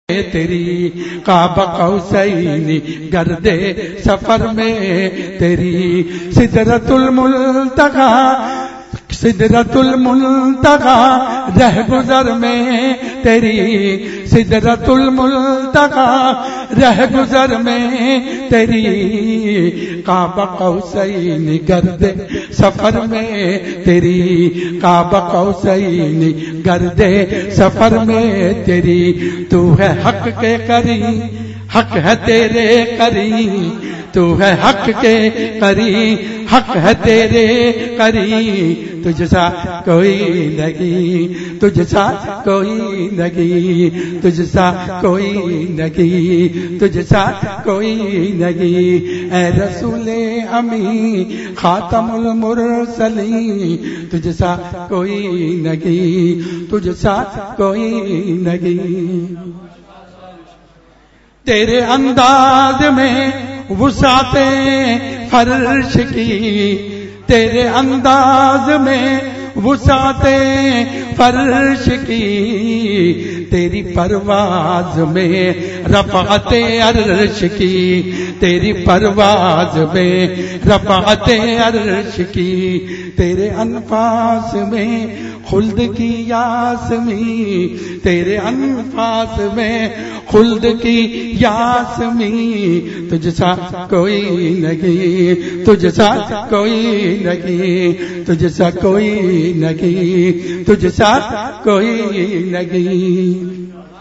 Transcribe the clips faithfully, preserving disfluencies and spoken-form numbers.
تیری قاب قوسین گرد سفر میں تیری سدرۃ المنتہی سدرۃ المنتہی رہ گزر میں تیری سدرۃ المنتہی رہ گزر میں تیری قاب قوسین گرد سفر میں تیری قاب قوسین گرد سفر میں تیری تو ہے حق کے قریب حق ہے تیرے قریب تو ہے حق کے قریب حق ہے تیرے قریب تجھ سا کوئی نہیں تجھ سا کوئی نہیں تجھ سا کوئی نہیں تجھ سا کوئی نہیں اے رسول امین خاتم المرسلین تجھ سا کوئی نہیں تجھ سا کوئی نہیں تیرے انداز میں وسعت فرش کی تیرے انداز میں وسعت فرش کی تیری پرواز میں رفعت عرش کی تیری پرواز میں رفعت عرش کی تیرے انفاس میں خلد کی یاسمی تیرے انفاس میں خلد کی یاسمی تجھ سا کوئی نہیں تجھ سا کوئی نہیں تجھ سا کوئی نہیں تجھ سا کوئی نہیں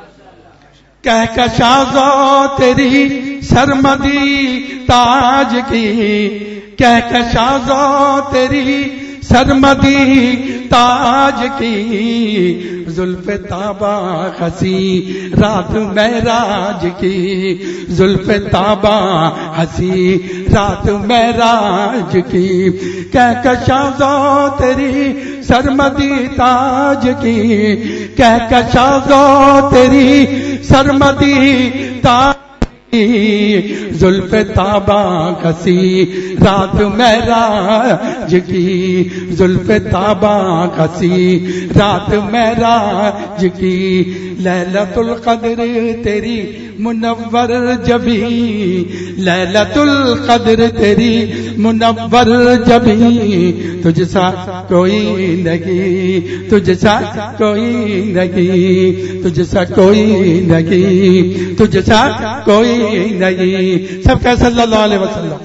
کہکشاں تیری سرمدی تاج کی کہکشاں تیری سرمدی تاج کی زلف تابا ہنسی رات معراج کی زلف تابا ہنسی رات معراج کی کہکشاں تیری سرمدی تاج کی کہکشاں تیری سرمدی تاج زلف تابا کسی رات معراج کی زلف تابا کسی رات معراج کی لیلۃ القدر تیری منور جبی لیلۃ القدر تیری منور جبی تجھ سا کوئی نہیں تجھ سا کوئی نہیں تجھ سا کوئی نہیں تجھ سا کوئی نہیں سب کا صلی اللہ علیہ وسلم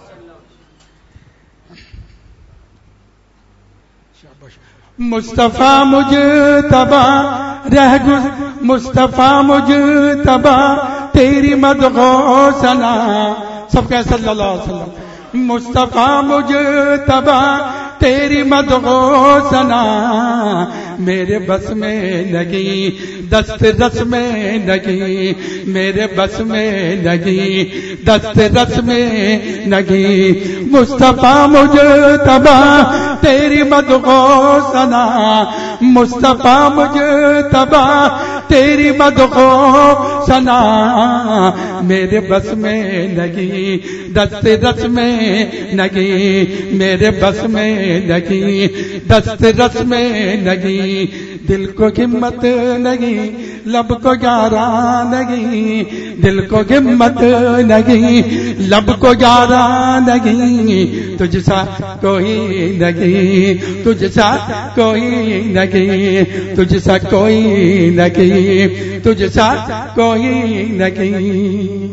مصطفیٰ مجتبی رہ گزر مصطفیٰ مجتبی تیری مدح و ثنا سب کا صلی اللہ علیہ وسلم مصطفیٰ مجتبی تیری مدح و ثنا میرے بس میں نہیں دست رس میں نہیں میرے بس میں نہیں دست رس میں نہیں مصطفیٰ مجتبی تیری مدح و ثنا مصطفیٰ مجتبی تیری مدح و ثنا میرے بس میں نہیں دست رس میں نہیں میرے بس میں نہیں دست رس میں نہیں دل کو ہمت نہیں لب کو گیارہ نہیں دل کو ہمت نہیں لب کو گیارہ نہیں تجھ سا کوئی نہیں تجھ سا کوئی نہیں تجھ سا کوئی نہیں تجھ سا کوئی نہیں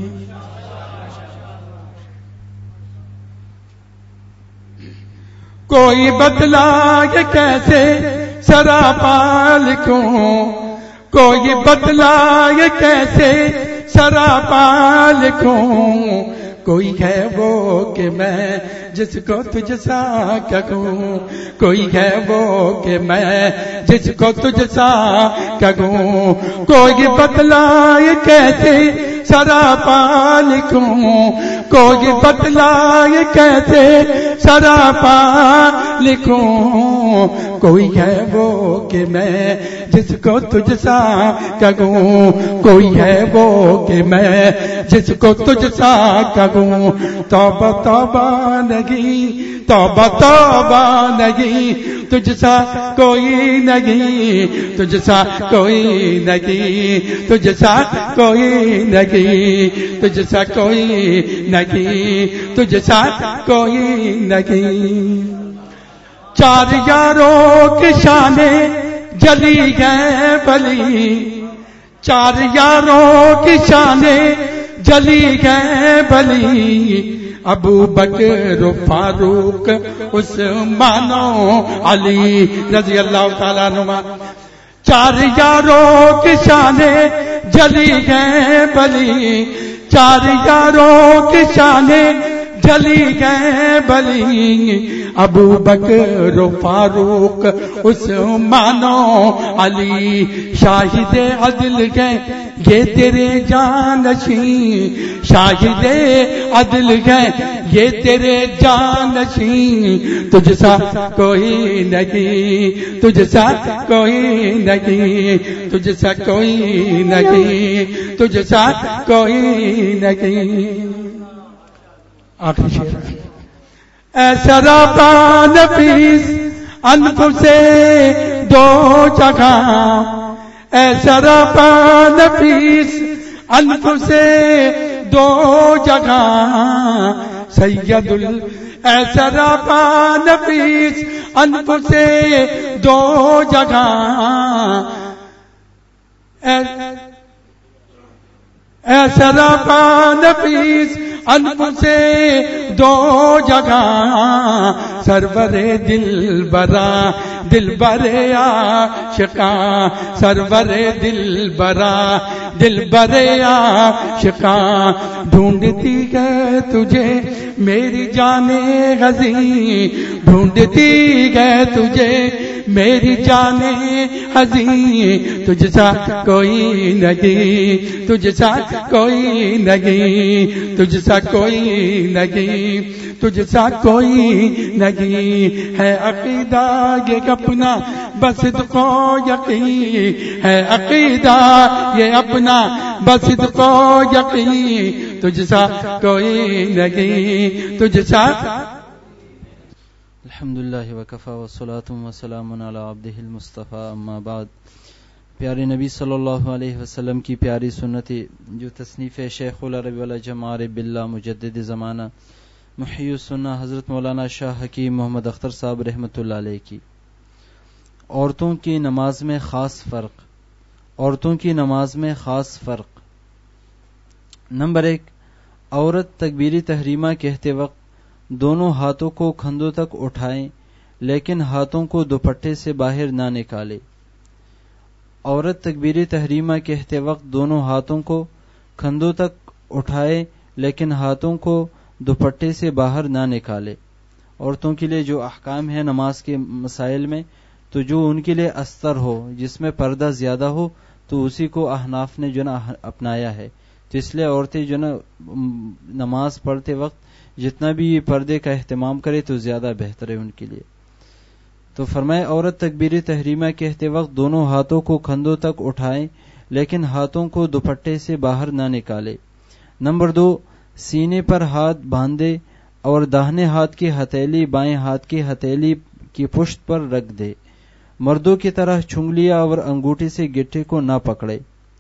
کوئی بدلا کہ کیسے سراپا لکھوں کوئی بدلا کہ کیسے سراپا لکھوں کوئی ہے وہ کہ میں جس کو تجھ سا کہوں کوئی ہے وہ کہ میں جس کو تجھ سا کہوں کوئی بتلائے کیسے سراپا لکھوں کوئی بتلائے کیسے سراپا لکھوں کوئی ہے وہ کہ میں جس کو تجھ سا کہوں، کوئی ہے وہ کہ میں جس کو تجھ سا کہوں، توبہ توبہ نہیں، توبہ توبہ نہیں، تجھ سا کوئی نہیں، تجھ سا کوئی نہیں، تجھ سا کوئی نہیں، تجھ سا کوئی نہیں، تجھ سا کوئی نہیں۔ چار یاروں کی شانیں جلی گئے بلی، چار یاروں کی شانیں جلی گئے بلی، ابو بکر و فاروق عثمان و علی رضی اللہ تعالیٰ عنہ۔ چار یاروں کی شانیں جلی گئے بلی، چار یاروں کی شانیں جلی گئے بلی، ابو بکر و فاروق عثمان و علی، شاہد عدل گئے یہ تیرے جانشین، شاہد عدل گئے یہ تیرے جانشین، تجھ سا کوئی نہیں، تجھ سا کوئی نہیں، تجھ سا کوئی نہیں، تجھ سا کوئی نہیں۔ آخری شعر، اے سراپا نفیس انفس سے دو جگہ، اے سراپا نفیس انفس سے دو جگہ، سید ال اے سراپا نفیس انفس سے دو جگہ، اے سراپا نفیس انفس سے دو جگہ، سرور دل برا دل برے عاشقاں، سرور دل برا دل برے عاشقاں، ڈھونڈتی ہے تجھے میری جان غزی، ڈھونڈتی ہے تجھے میری جان حزین، تجھ سا کوئی نہیں، تجھ سا کوئی نہیں، تجھ سا کوئی نہیں، تجھ سا کوئی نہیں، ہے عقیدہ یہ اپنا بصدق و یقین، ہے عقیدہ یہ اپنا بصدق و یقین، تجھ سا کوئی نہیں، تجھ سا۔ الحمدللہ وکفی والصلاۃ والسلام علی عبدہ المصطفی، اما بعد۔ پیارے نبی صلی اللہ علیہ وسلم کی پیاری سنت جو تصنیف شیخ العرب والعجم عارف باللہ مجدد زمانہ محی السنہ حضرت مولانا شاہ حکیم محمد اختر صاحب رحمۃ اللہ علیہ کی، عورتوں کی نماز میں خاص فرق، عورتوں کی نماز میں خاص فرق۔ نمبر ایک، عورت تکبیر تحریمہ کہتے وقت دونوں ہاتھوں کو کندھوں تک اٹھائیں لیکن ہاتھوں کو دوپٹے سے باہر نہ نکالے۔ عورت تکبیر تحریمہ کہتے وقت دونوں ہاتھوں کو کندھوں تک اٹھائے لیکن ہاتھوں کو دوپٹے سے باہر نہ نکالے۔ عورتوں کے لیے جو احکام ہیں نماز کے مسائل میں، تو جو ان کے لیے استر ہو، جس میں پردہ زیادہ ہو، تو اسی کو احناف نے جو نا اپنایا ہے، تو اس لیے عورتیں جو نا نماز پڑھتے وقت جتنا بھی یہ پردے کا اہتمام کرے تو زیادہ بہتر ہے ان کے لیے۔ تو فرمائے عورت تکبیر تحریمہ کہتے وقت دونوں ہاتھوں کو کندھوں تک اٹھائیں لیکن ہاتھوں کو دوپٹے سے باہر نہ نکالے۔ نمبر دو، سینے پر ہاتھ باندھے اور داہنے ہاتھ کی ہتھیلی بائیں ہاتھ کی ہتھیلی کی پشت پر رکھ دے، مردوں کی طرح چنگلیاں اور انگوٹھی سے گٹھے کو نہ پکڑے۔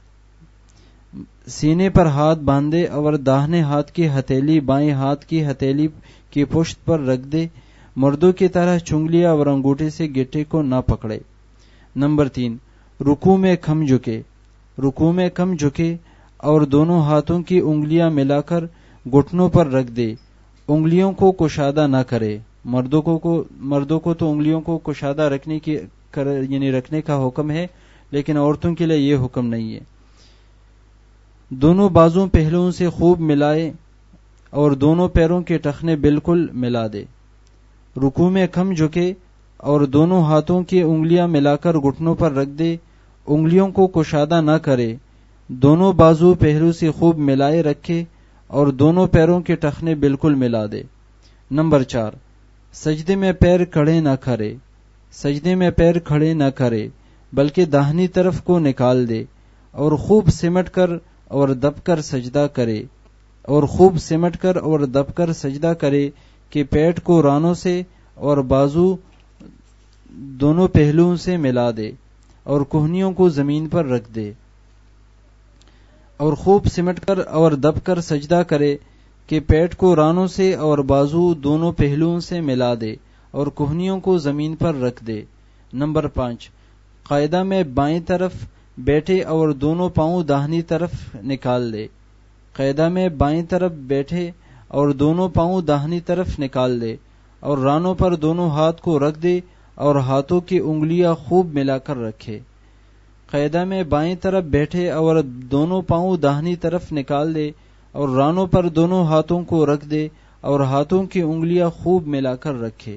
سینے پر ہاتھ باندھے اور داہنے ہاتھ کی ہتھیلی بائیں ہاتھ کی ہتھیلی کی پشت پر رکھ دے، مردوں کی طرح چنگلیاں اور انگوٹھے سے گٹھے کو نہ پکڑے۔ نمبر تین، رکوع میں کھم جھکے، رکوع میں کھم جھکے اور دونوں ہاتھوں کی انگلیاں ملا کر گھٹنوں پر رکھ دے، انگلیوں کو کشادہ نہ کرے۔ مردوں کو, کو مردوں کو تو انگلیوں کو کشادہ رکھنے کی یعنی رکھنے کا حکم ہے، لیکن عورتوں کے لیے یہ حکم نہیں ہے۔ دونوں بازوں پہلوؤں سے خوب ملائے اور دونوں پیروں کے ٹخنے بالکل ملا دے۔ رکوع میں کھم جھکے اور دونوں ہاتھوں کی انگلیاں ملا کر گھٹنوں پر رکھ دے، انگلیوں کو کشادہ نہ کرے، دونوں بازو پہلو سے خوب ملائے رکھے اور دونوں پیروں کے ٹخنے بالکل ملا دے۔ نمبر چار، سجدے میں پیر کڑے نہ کرے، سجدے میں پیر کھڑے نہ کرے بلکہ داہنی طرف کو نکال دے اور خوب سمٹ کر اور دب کر سجدہ کرے اور خوب سمٹ کر اور دب کر سجدہ کرے کہ پیٹ کو رانوں سے اور بازو دونوں پہلوؤں سے ملا دے اور کوہنیوں کو زمین پر رکھ دے اور خوب سمٹ کر اور دب کر سجدہ کرے کہ پیٹ کو رانوں سے اور بازو دونوں پہلوؤں سے ملا دے اور کوہنیوں کو زمین پر رکھ دے۔ نمبر پانچ، قاعدہ میں بائیں طرف بیٹھے اور دونوں پاؤں داہنی طرف نکال دے۔ قاعدہ میں بائیں طرف بیٹھے اور دونوں پاؤں داہنی طرف نکال دے اور رانوں پر دونوں ہاتھ کو رکھ دے اور ہاتھوں کی انگلیاں خوب ملا کر رکھے۔ قاعدہ میں بائیں طرف بیٹھے اور دونوں پاؤں داہنی طرف نکال دے اور رانوں پر دونوں ہاتھوں کو رکھ دے اور ہاتھوں کی انگلیاں خوب ملا کر رکھے۔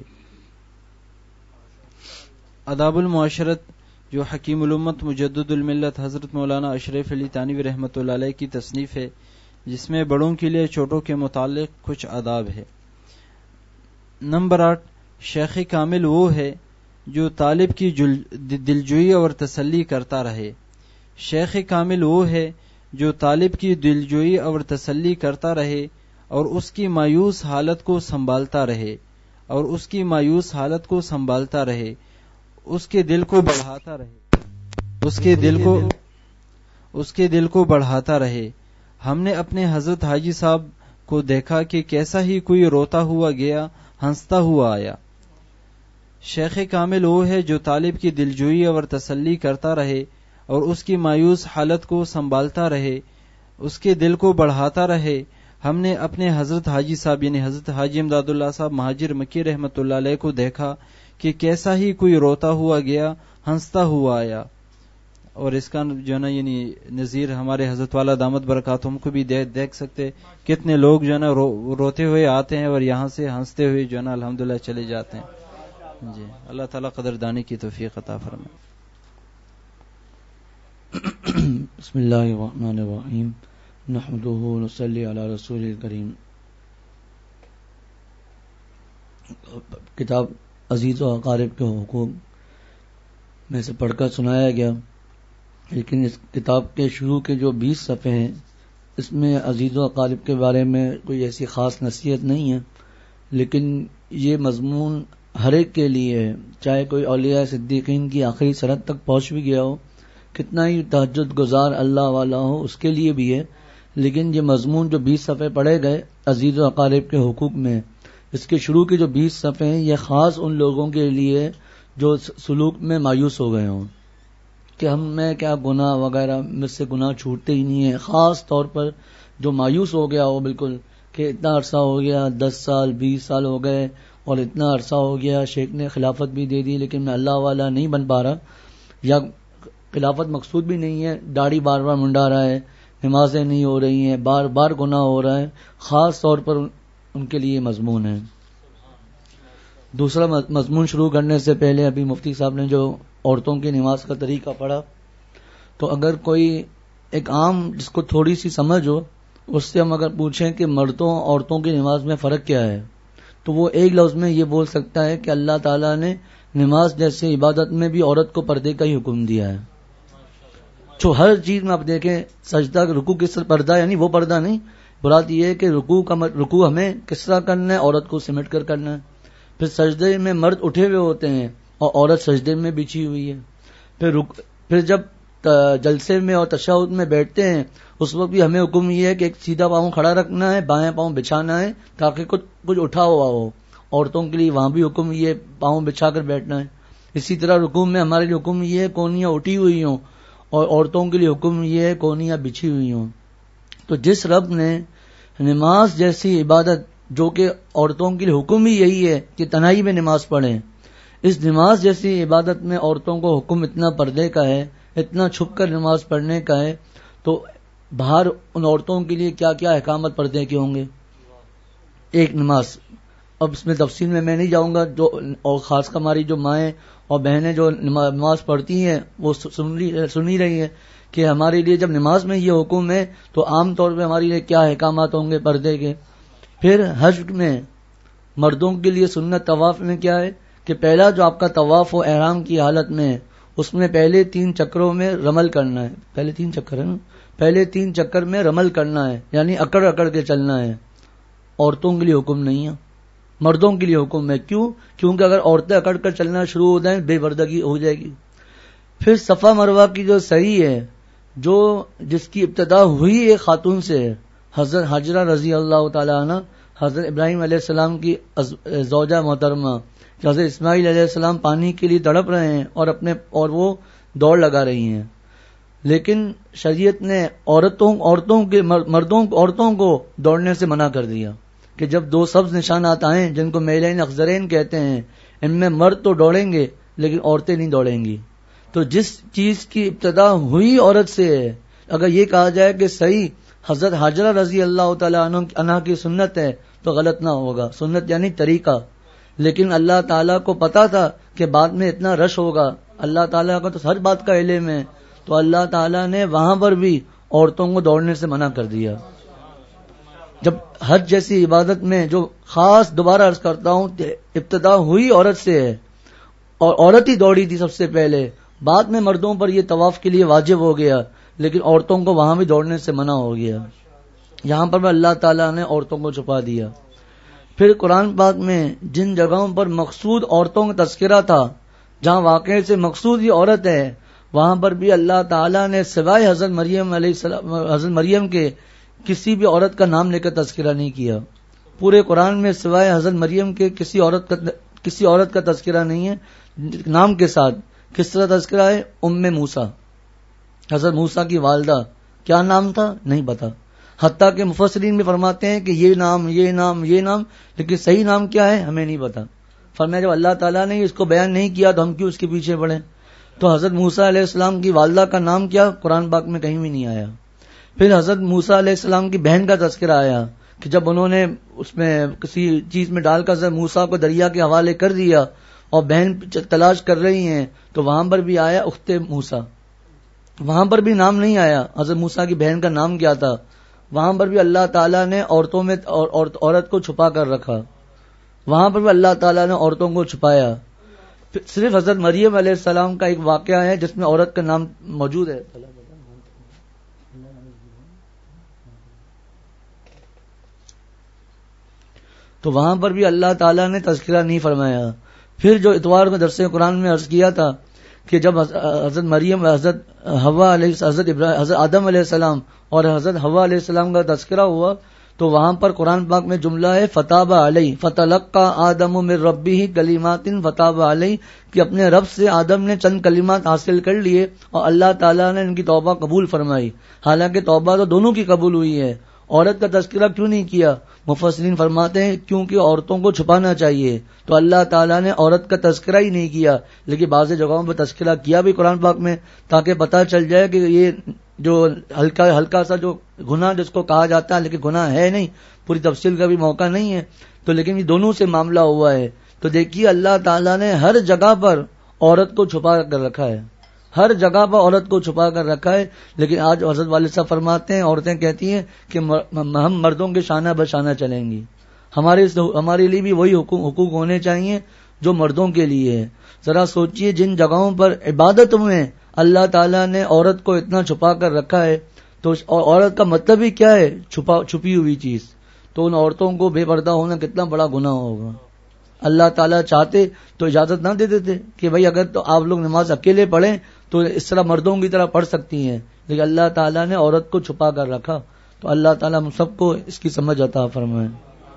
آداب المعاشرت، جو حکیم الامت مجدد الملت حضرت مولانا اشرف علی تانوی رحمۃ اللہ علیہ کی تصنیف ہے، جس میں بڑوں کے لیے چھوٹوں کے متعلق کچھ آداب ہے۔ نمبر آٹھ، شیخ کامل وہ ہے جو طالب کی دلجوئی اور تسلی کرتا رہے۔ شیخ کامل وہ ہے جو طالب کی دلجوئی اور تسلی کرتا رہے اور اس کی مایوس حالت کو سنبھالتا رہے اور اس کی مایوس حالت کو سنبھالتا رہے اس کے دل کو بڑھاتا رہے اس کے دل کو اس کے دل کو بڑھاتا رہے۔ ہم نے اپنے حضرت حاجی صاحب کو دیکھا کہ کیسا ہی کوئی روتا ہوا گیا، ہنستا ہوا آیا۔ شیخ کامل وہ ہے جو طالب کی دلجوئی اور تسلی کرتا رہے اور اس کی مایوس حالت کو سنبھالتا رہے، اس کے دل کو بڑھاتا رہے۔ ہم نے اپنے حضرت حاجی صاحب یعنی حضرت حاجی امداد اللہ صاحب مہاجر مکی رحمۃ اللہ علیہ کو دیکھا کہ کیسا ہی کوئی روتا ہوا گیا، ہنستا ہوا آیا۔ اور اس کا جو ہے نا یعنی نظیر ہمارے حضرت والا دامت برکاتہم کو بھی دیکھ سکتے، کتنے لوگ جو ہے نا رو, روتے ہوئے آتے ہیں اور یہاں سے ہنستے ہوئے جو ہے نا الحمدللہ چلے جاتے ہیں۔ جی اللہ تعالیٰ قدردانی کی توفیق عطا فرمائے۔ بسم اللہ الرحمن الرحیم، نحمدہ ونصلی علی رسول الکریم۔ کتاب عزیز و اقارب کے حقوق میں سے پڑھ کر سنایا گیا، لیکن اس کتاب کے شروع کے جو بیس صفحے ہیں اس میں عزیز و اقارب کے بارے میں کوئی ایسی خاص نصیحت نہیں ہے، لیکن یہ مضمون ہر ایک کے لیے ہے، چاہے کوئی اولیاء صدیقین کی آخری سرحد تک پہنچ بھی گیا ہو، کتنا ہی تہجد گزار اللہ والا ہو، اس کے لیے بھی ہے۔ لیکن یہ مضمون جو بیس صفحے پڑھے گئے عزیز و اقارب کے حقوق میں، اس کے شروع کے جو بیس صفحے ہیں یہ خاص ان لوگوں کے لیے جو سلوک میں مایوس ہو گئے ہوں کہ ہم میں کیا گناہ وغیرہ، مجھ سے گناہ چھوٹتے ہی نہیں ہیں، خاص طور پر جو مایوس ہو گیا ہو بالکل کہ اتنا عرصہ ہو گیا، دس سال بیس سال ہو گئے اور اتنا عرصہ ہو گیا، شیخ نے خلافت بھی دے دی لیکن میں اللہ والا نہیں بن پا رہا، یا خلافت مقصود بھی نہیں ہے، داڑھی بار بار منڈا رہا ہے، نمازیں نہیں ہو رہی ہیں، بار بار گناہ ہو رہا ہے، خاص طور پر ان کے لیے مضمون ہے۔ دوسرا مضمون شروع کرنے سے پہلے ابھی مفتی صاحب نے جو عورتوں کی نماز کا طریقہ پڑھا، تو اگر کوئی ایک عام جس کو تھوڑی سی سمجھ ہو، اس سے ہم اگر پوچھیں کہ مردوں عورتوں کی نماز میں فرق کیا ہے، تو وہ ایک لفظ میں یہ بول سکتا ہے کہ اللہ تعالیٰ نے نماز جیسے عبادت میں بھی عورت کو پردے کا ہی حکم دیا ہے۔ جو ہر چیز میں آپ دیکھیں، سجدہ رکوع کس طرح پردہ، یعنی وہ پردہ نہیں، برات یہ ہے کہ رکوع کا رکوع ہمیں کس طرح کرنا ہے، عورت کو سمیٹ کر کرنا ہے۔ پھر سجدے میں مرد اٹھے ہوئے ہوتے ہیں اور عورت سجدے میں بچھی ہوئی ہے۔ پھر رک پھر جب جلسے میں اور تشہد میں بیٹھتے ہیں اس وقت بھی ہمیں حکم یہ ہے کہ ایک سیدھا پاؤں کھڑا رکھنا ہے، بائیں پاؤں بچھانا ہے تاکہ کچھ کچھ اٹھا ہوا ہو۔ عورتوں کے لیے وہاں بھی حکم یہ پاؤں بچھا کر بیٹھنا ہے۔ اسی طرح رکوع میں ہمارے لیے حکم یہ ہے کونیاں اٹھی ہوئی ہوں، اور عورتوں کے لیے حکم یہ ہے کونیاں بچھی ہوئی ہوں۔ تو جس رب نے نماز جیسی عبادت جو کہ عورتوں کے لیے حکم ہی یہی ہے کہ تنہائی میں نماز پڑھیں، اس نماز جیسی عبادت میں عورتوں کو حکم اتنا پردے کا ہے، اتنا چھپ کر نماز پڑھنے کا ہے، تو باہر ان عورتوں کے لیے کیا کیا احکامات پردے کے ہوں گے۔ ایک نماز، اب اس میں تفصیل میں میں نہیں جاؤں گا، جو اور خاص کر ہماری جو مائیں اور بہنیں جو نماز پڑھتی ہیں وہ سن ہی رہی ہیں کہ ہمارے لیے جب نماز میں یہ حکم ہے تو عام طور پہ ہمارے لیے کیا احکامات ہوں گے پردے کے۔ پھر حج میں مردوں کے لیے سنت طواف میں کیا ہے کہ پہلا جو آپ کا طواف ہو احرام کی حالت میں، اس میں پہلے تین چکروں میں رمل کرنا ہے. پہلے تین چکر ہے نا، پہلے تین چکر میں رمل کرنا ہے، یعنی اکڑ اکڑ کے چلنا ہے. عورتوں کے لیے حکم نہیں ہے، مردوں کے لیے حکم ہے. کیوں؟ کیونکہ اگر عورتیں اکڑ کر چلنا شروع ہو جائیں بے پردگی ہو جائے گی. پھر صفا مروہ کی جو سعی ہے، جو جس کی ابتدا ہوئی ایک خاتون سے ہے، حضرت حجرہ رضی اللہ تعالی عنہ، حضرت ابراہیم علیہ السلام کی زوجہ محترمہ، حضرت اسماعیل علیہ السلام پانی کے لیے تڑپ رہے ہیں اور اپنے اور وہ دوڑ لگا رہی ہیں. لیکن شریعت نے عورتوں عورتوں کے مردوں عورتوں کو دوڑنے سے منع کر دیا کہ جب دو سبز نشانات آئیں جن کو میلین اخضرین کہتے ہیں، ان میں مرد تو دوڑیں گے لیکن عورتیں نہیں دوڑیں گی. تو جس چیز کی ابتدا ہوئی عورت سے ہے، اگر یہ کہا جائے کہ صحیح حضرت حجرہ رضی اللہ تعالیٰ عنہ کی سنت ہے تو غلط نہ ہوگا. سنت یعنی طریقہ. لیکن اللہ تعالیٰ کو پتا تھا کہ بعد میں اتنا رش ہوگا، اللہ تعالیٰ کو تو ہر بات کا علم ہے، تو اللہ تعالیٰ نے وہاں پر بھی عورتوں کو دوڑنے سے منع کر دیا. جب حج جیسی عبادت میں جو خاص دوبارہ عرض کرتا ہوں ابتدا ہوئی عورت سے ہے اور عورت ہی دوڑی تھی سب سے پہلے، بعد میں مردوں پر یہ طواف کے لیے واجب ہو گیا، لیکن عورتوں کو وہاں بھی دوڑنے سے منع ہو گیا. یہاں پر بھی اللہ تعالیٰ نے عورتوں کو چھپا دیا. پھر قرآن پاک میں جن جگہوں پر مقصود عورتوں کا تذکرہ تھا، جہاں واقعے سے مقصود یہ عورت ہے، وہاں پر بھی اللہ تعالیٰ نے سوائے حضرت مریم علیہ السلام حضرت مریم کے کسی بھی عورت کا نام لے کر تذکرہ نہیں کیا. پورے قرآن میں سوائے حضرت مریم کے کسی عورت کا کسی عورت کا تذکرہ نہیں ہے نام کے ساتھ. کس طرح تذکرہ ہے؟ ام موسیٰ، حضرت موسیٰ کی والدہ. کیا نام تھا؟ نہیں پتا. حتیٰ کہ مفسرین بھی فرماتے ہیں کہ یہ نام یہ نام یہ نام، لیکن صحیح نام کیا ہے ہمیں نہیں پتا. فرمایا جب اللہ تعالیٰ نے اس کو بیان نہیں کیا تو ہم کیوں اس کے پیچھے پڑیں. تو حضرت موسیٰ علیہ السلام کی والدہ کا نام کیا قرآن پاک میں کہیں بھی نہیں آیا. پھر حضرت موسیٰ علیہ السلام کی بہن کا تذکرہ آیا کہ جب انہوں نے اس میں کسی چیز میں ڈال کر حضرت موسیٰ کو دریا کے حوالے کر دیا اور بہن تلاش کر رہی ہیں، تو وہاں پر بھی آیا اخت موسیٰ. وہاں پر بھی نام نہیں آیا حضرت موسیٰ کی بہن کا نام کیا تھا. وہاں پر بھی اللہ تعالیٰ نے عورتوں میں عورت کو چھپا کر رکھا. وہاں پر بھی اللہ تعالیٰ نے عورتوں کو چھپایا. صرف حضرت مریم علیہ السلام کا ایک واقعہ ہے جس میں عورت کا نام موجود ہے، تو وہاں پر بھی اللہ تعالیٰ نے تذکرہ نہیں فرمایا. پھر جو اتوار کو درس قرآن میں عرض کیا تھا کہ جب حضرت مریم حضرت حوا علیہ حضرت حضرت آدم علیہ السلام اور حضرت حوا علیہ السلام کا تذکرہ ہوا، تو وہاں پر قرآن پاک میں جملہ ہے فتاب علیہ فتلقى آدم من ربہ کلمات فتاب علیہ، کہ اپنے رب سے آدم نے چند کلمات حاصل کر لیے اور اللہ تعالیٰ نے ان کی توبہ قبول فرمائی. حالانکہ توبہ تو دونوں کی قبول ہوئی ہے. عورت کا تذکرہ کیوں نہیں کیا؟ مفسرین فرماتے ہیں کیونکہ عورتوں کو چھپانا چاہیے، تو اللہ تعالیٰ نے عورت کا تذکرہ ہی نہیں کیا. لیکن بعض جگہوں پر تذکرہ کیا بھی قرآن پاک میں، تاکہ پتہ چل جائے کہ یہ جو ہلکا ہلکا سا جو گناہ جس کو کہا جاتا ہے لیکن گناہ ہے نہیں، پوری تفصیل کا بھی موقع نہیں ہے، تو لیکن یہ دونوں سے معاملہ ہوا ہے. تو دیکھیے اللہ تعالیٰ نے ہر جگہ پر عورت کو چھپا کر رکھا ہے، ہر جگہ پر عورت کو چھپا کر رکھا ہے. لیکن آج حضرت والد صاحب فرماتے ہیں، عورتیں کہتی ہیں کہ ہم مردوں کے شانہ بشانہ چلیں گی. ہمارے ہمارے لیے بھی وہی حقوق ہونے چاہیے جو مردوں کے لیے ہے. ذرا سوچئے جن جگہوں پر عبادت میں اللہ تعالیٰ نے عورت کو اتنا چھپا کر رکھا ہے، تو عورت کا مطلب ہی کیا ہے؟ چھپا چھپی ہوئی چیز. تو ان عورتوں کو بے پردہ ہونا کتنا بڑا گناہ ہوگا. اللہ تعالیٰ چاہتے تو اجازت نہ دے دیتے کہ بھائی اگر تو آپ لوگ نماز اکیلے پڑھیں تو اس طرح مردوں کی طرح پڑھ سکتی ہیں، لیکن اللہ تعالیٰ نے عورت کو چھپا کر رکھا. تو اللہ تعالیٰ ہم سب کو اس کی سمجھ عطا فرمائے.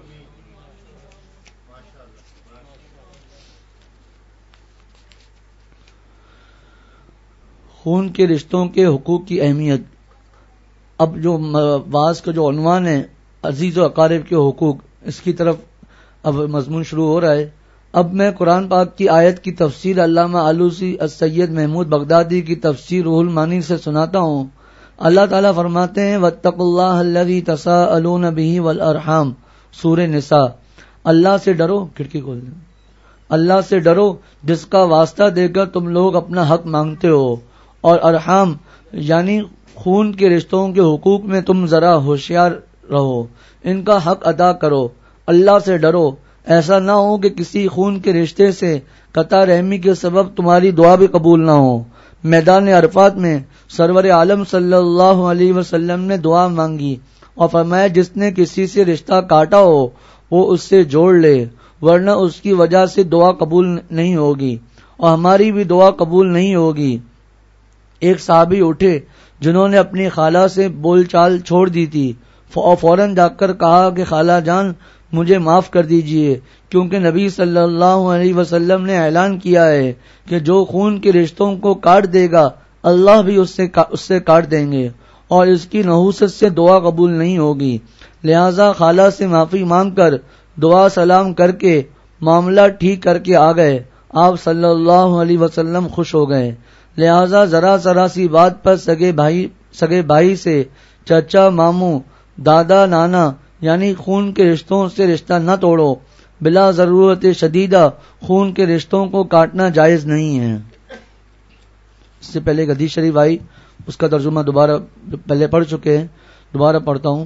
خون کے رشتوں کے حقوق کی اہمیت. اب جو بعض کا جو عنوان ہے عزیز و اقارب کے حقوق، اس کی طرف اب مضمون شروع ہو رہا ہے. اب میں قرآن پاک کی آیت کی تفسیر علامہ آلوسی السید محمود بغدادی کی تفسیر روح المعانی سے سناتا ہوں. اللہ تعالیٰ فرماتے ہیں واتقوا اللہ الذی تساءلون بہ والارحام، سورہ نساء. اللہ سے ڈرو، کھڑکی کھول دیں، اللہ سے ڈرو جس کا واسطہ دے کر تم لوگ اپنا حق مانگتے ہو، اور ارحام یعنی خون کے رشتوں کے حقوق میں تم ذرا ہوشیار رہو، ان کا حق ادا کرو. اللہ سے ڈرو ایسا نہ ہو کہ کسی خون کے رشتے سے قطع رحمی کے سبب تمہاری دعا بھی قبول نہ ہو۔ میدان عرفات میں سرور عالم صلی اللہ علیہ وسلم نے دعا مانگی اور فرمایا جس نے کسی سے رشتہ کاٹا ہو وہ اس سے جوڑ لے، ورنہ اس کی وجہ سے دعا قبول نہیں ہوگی اور ہماری بھی دعا قبول نہیں ہوگی۔ ایک صحابی اٹھے جنہوں نے اپنی خالہ سے بول چال چھوڑ دی تھی اور فوراً جا کر کہا کہ خالہ جان مجھے معاف کر دیجئے، کیونکہ نبی صلی اللہ علیہ وسلم نے اعلان کیا ہے کہ جو خون کے رشتوں کو کاٹ دے گا اللہ بھی اس سے اس سے کاٹ دیں گے اور اس کی نحوست سے دعا قبول نہیں ہوگی۔ لہذا خالہ سے معافی مانگ کر دعا سلام کر کے معاملہ ٹھیک کر کے آ گئے۔ آپ صلی اللہ علیہ وسلم خوش ہو گئے۔ لہذا ذرا ذرا سی بات پر سگے بھائی سگے بھائی سے چچا ماموں دادا نانا یعنی خون کے رشتوں سے رشتہ نہ توڑو۔ بلا ضرورت شدیدہ خون کے رشتوں کو کاٹنا جائز نہیں ہے۔ اس سے پہلے ایک حدیث شریف آئی، اس کا ترجمہ دوبارہ پہلے پڑھ چکے ہیں، دوبارہ پڑھتا ہوں۔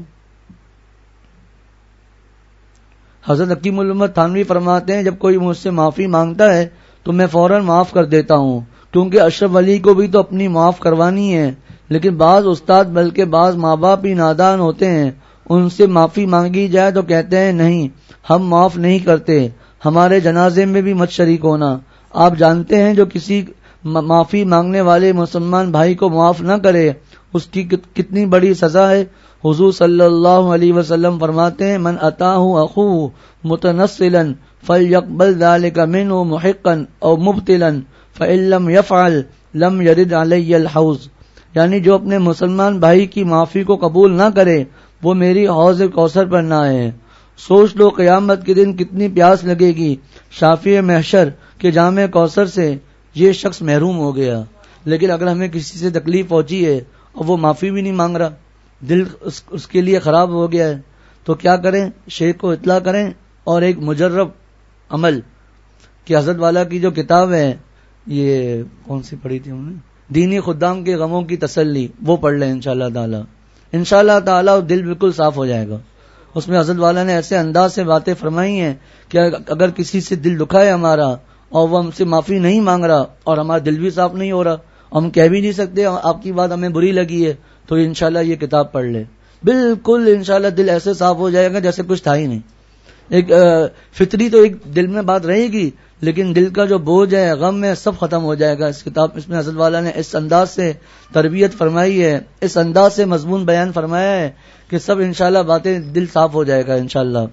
حضرت حکیم الامت تھانوی فرماتے ہیں جب کوئی مجھ سے معافی مانگتا ہے تو میں فوراً معاف کر دیتا ہوں، کیونکہ اشرف ولی کو بھی تو اپنی معاف کروانی ہے، لیکن بعض استاد بلکہ بعض ماں باپ ہی نادان ہوتے ہیں، ان سے معافی مانگی جائے تو کہتے ہیں نہیں ہم معاف نہیں کرتے، ہمارے جنازے میں بھی مت شریک ہونا۔ آپ جانتے ہیں جو کسی معافی مانگنے والے مسلمان بھائی کو معاف نہ کرے اس کی کتنی بڑی سزا ہے۔ حضور صلی اللہ علیہ وسلم فرماتے ہیں من اتاہ اخوہ متنصلا فلیقبل ذلک منہ محقا او مبتلا فإن لم يفعل لم يرد علی الحوض، یعنی جو اپنے مسلمان بھائی کی معافی کو قبول نہ کرے وہ میری حوض کوثر پر نہ آئے۔ سوچ لو قیامت کے دن کتنی پیاس لگے گی شافع محشر کے جامع کوثر سے یہ شخص محروم ہو گیا، لیکن اگر ہمیں کسی سے تکلیف پہنچی ہے اور وہ معافی بھی نہیں مانگ رہا، دل اس, اس کے لیے خراب ہو گیا ہے، تو کیا کریں؟ شیخ کو اطلاع کریں اور ایک مجرب عمل کہ حضرت والا کی جو کتاب ہے یہ کون سی پڑھی تھی ہم نے، دینی خدام کے غموں کی تسلی، وہ پڑھ لیں انشاءاللہ تعالی۔ انشاءاللہ تعالی دل بالکل صاف ہو جائے گا۔ اس میں حضرت والا نے ایسے انداز سے باتیں فرمائی ہیں کہ اگر کسی سے دل دکھا ہے ہمارا اور وہ ہم سے معافی نہیں مانگ رہا اور ہمارا دل بھی صاف نہیں ہو رہا، ہم کہہ بھی نہیں سکتے آپ کی بات ہمیں بری لگی ہے، تو انشاءاللہ یہ کتاب پڑھ لے، بالکل انشاءاللہ دل ایسے صاف ہو جائے گا جیسے کچھ تھا ہی نہیں۔ ایک فطری تو ایک دل میں بات رہے گی، لیکن دل کا جو بوجھ ہے غم ہے سب ختم ہو جائے گا۔ اس کتاب اس میں حضرت والا نے اس انداز سے تربیت فرمائی ہے، اس انداز سے مضمون بیان فرمایا ہے کہ سب انشاءاللہ باتیں دل صاف ہو جائے گا انشاءاللہ۔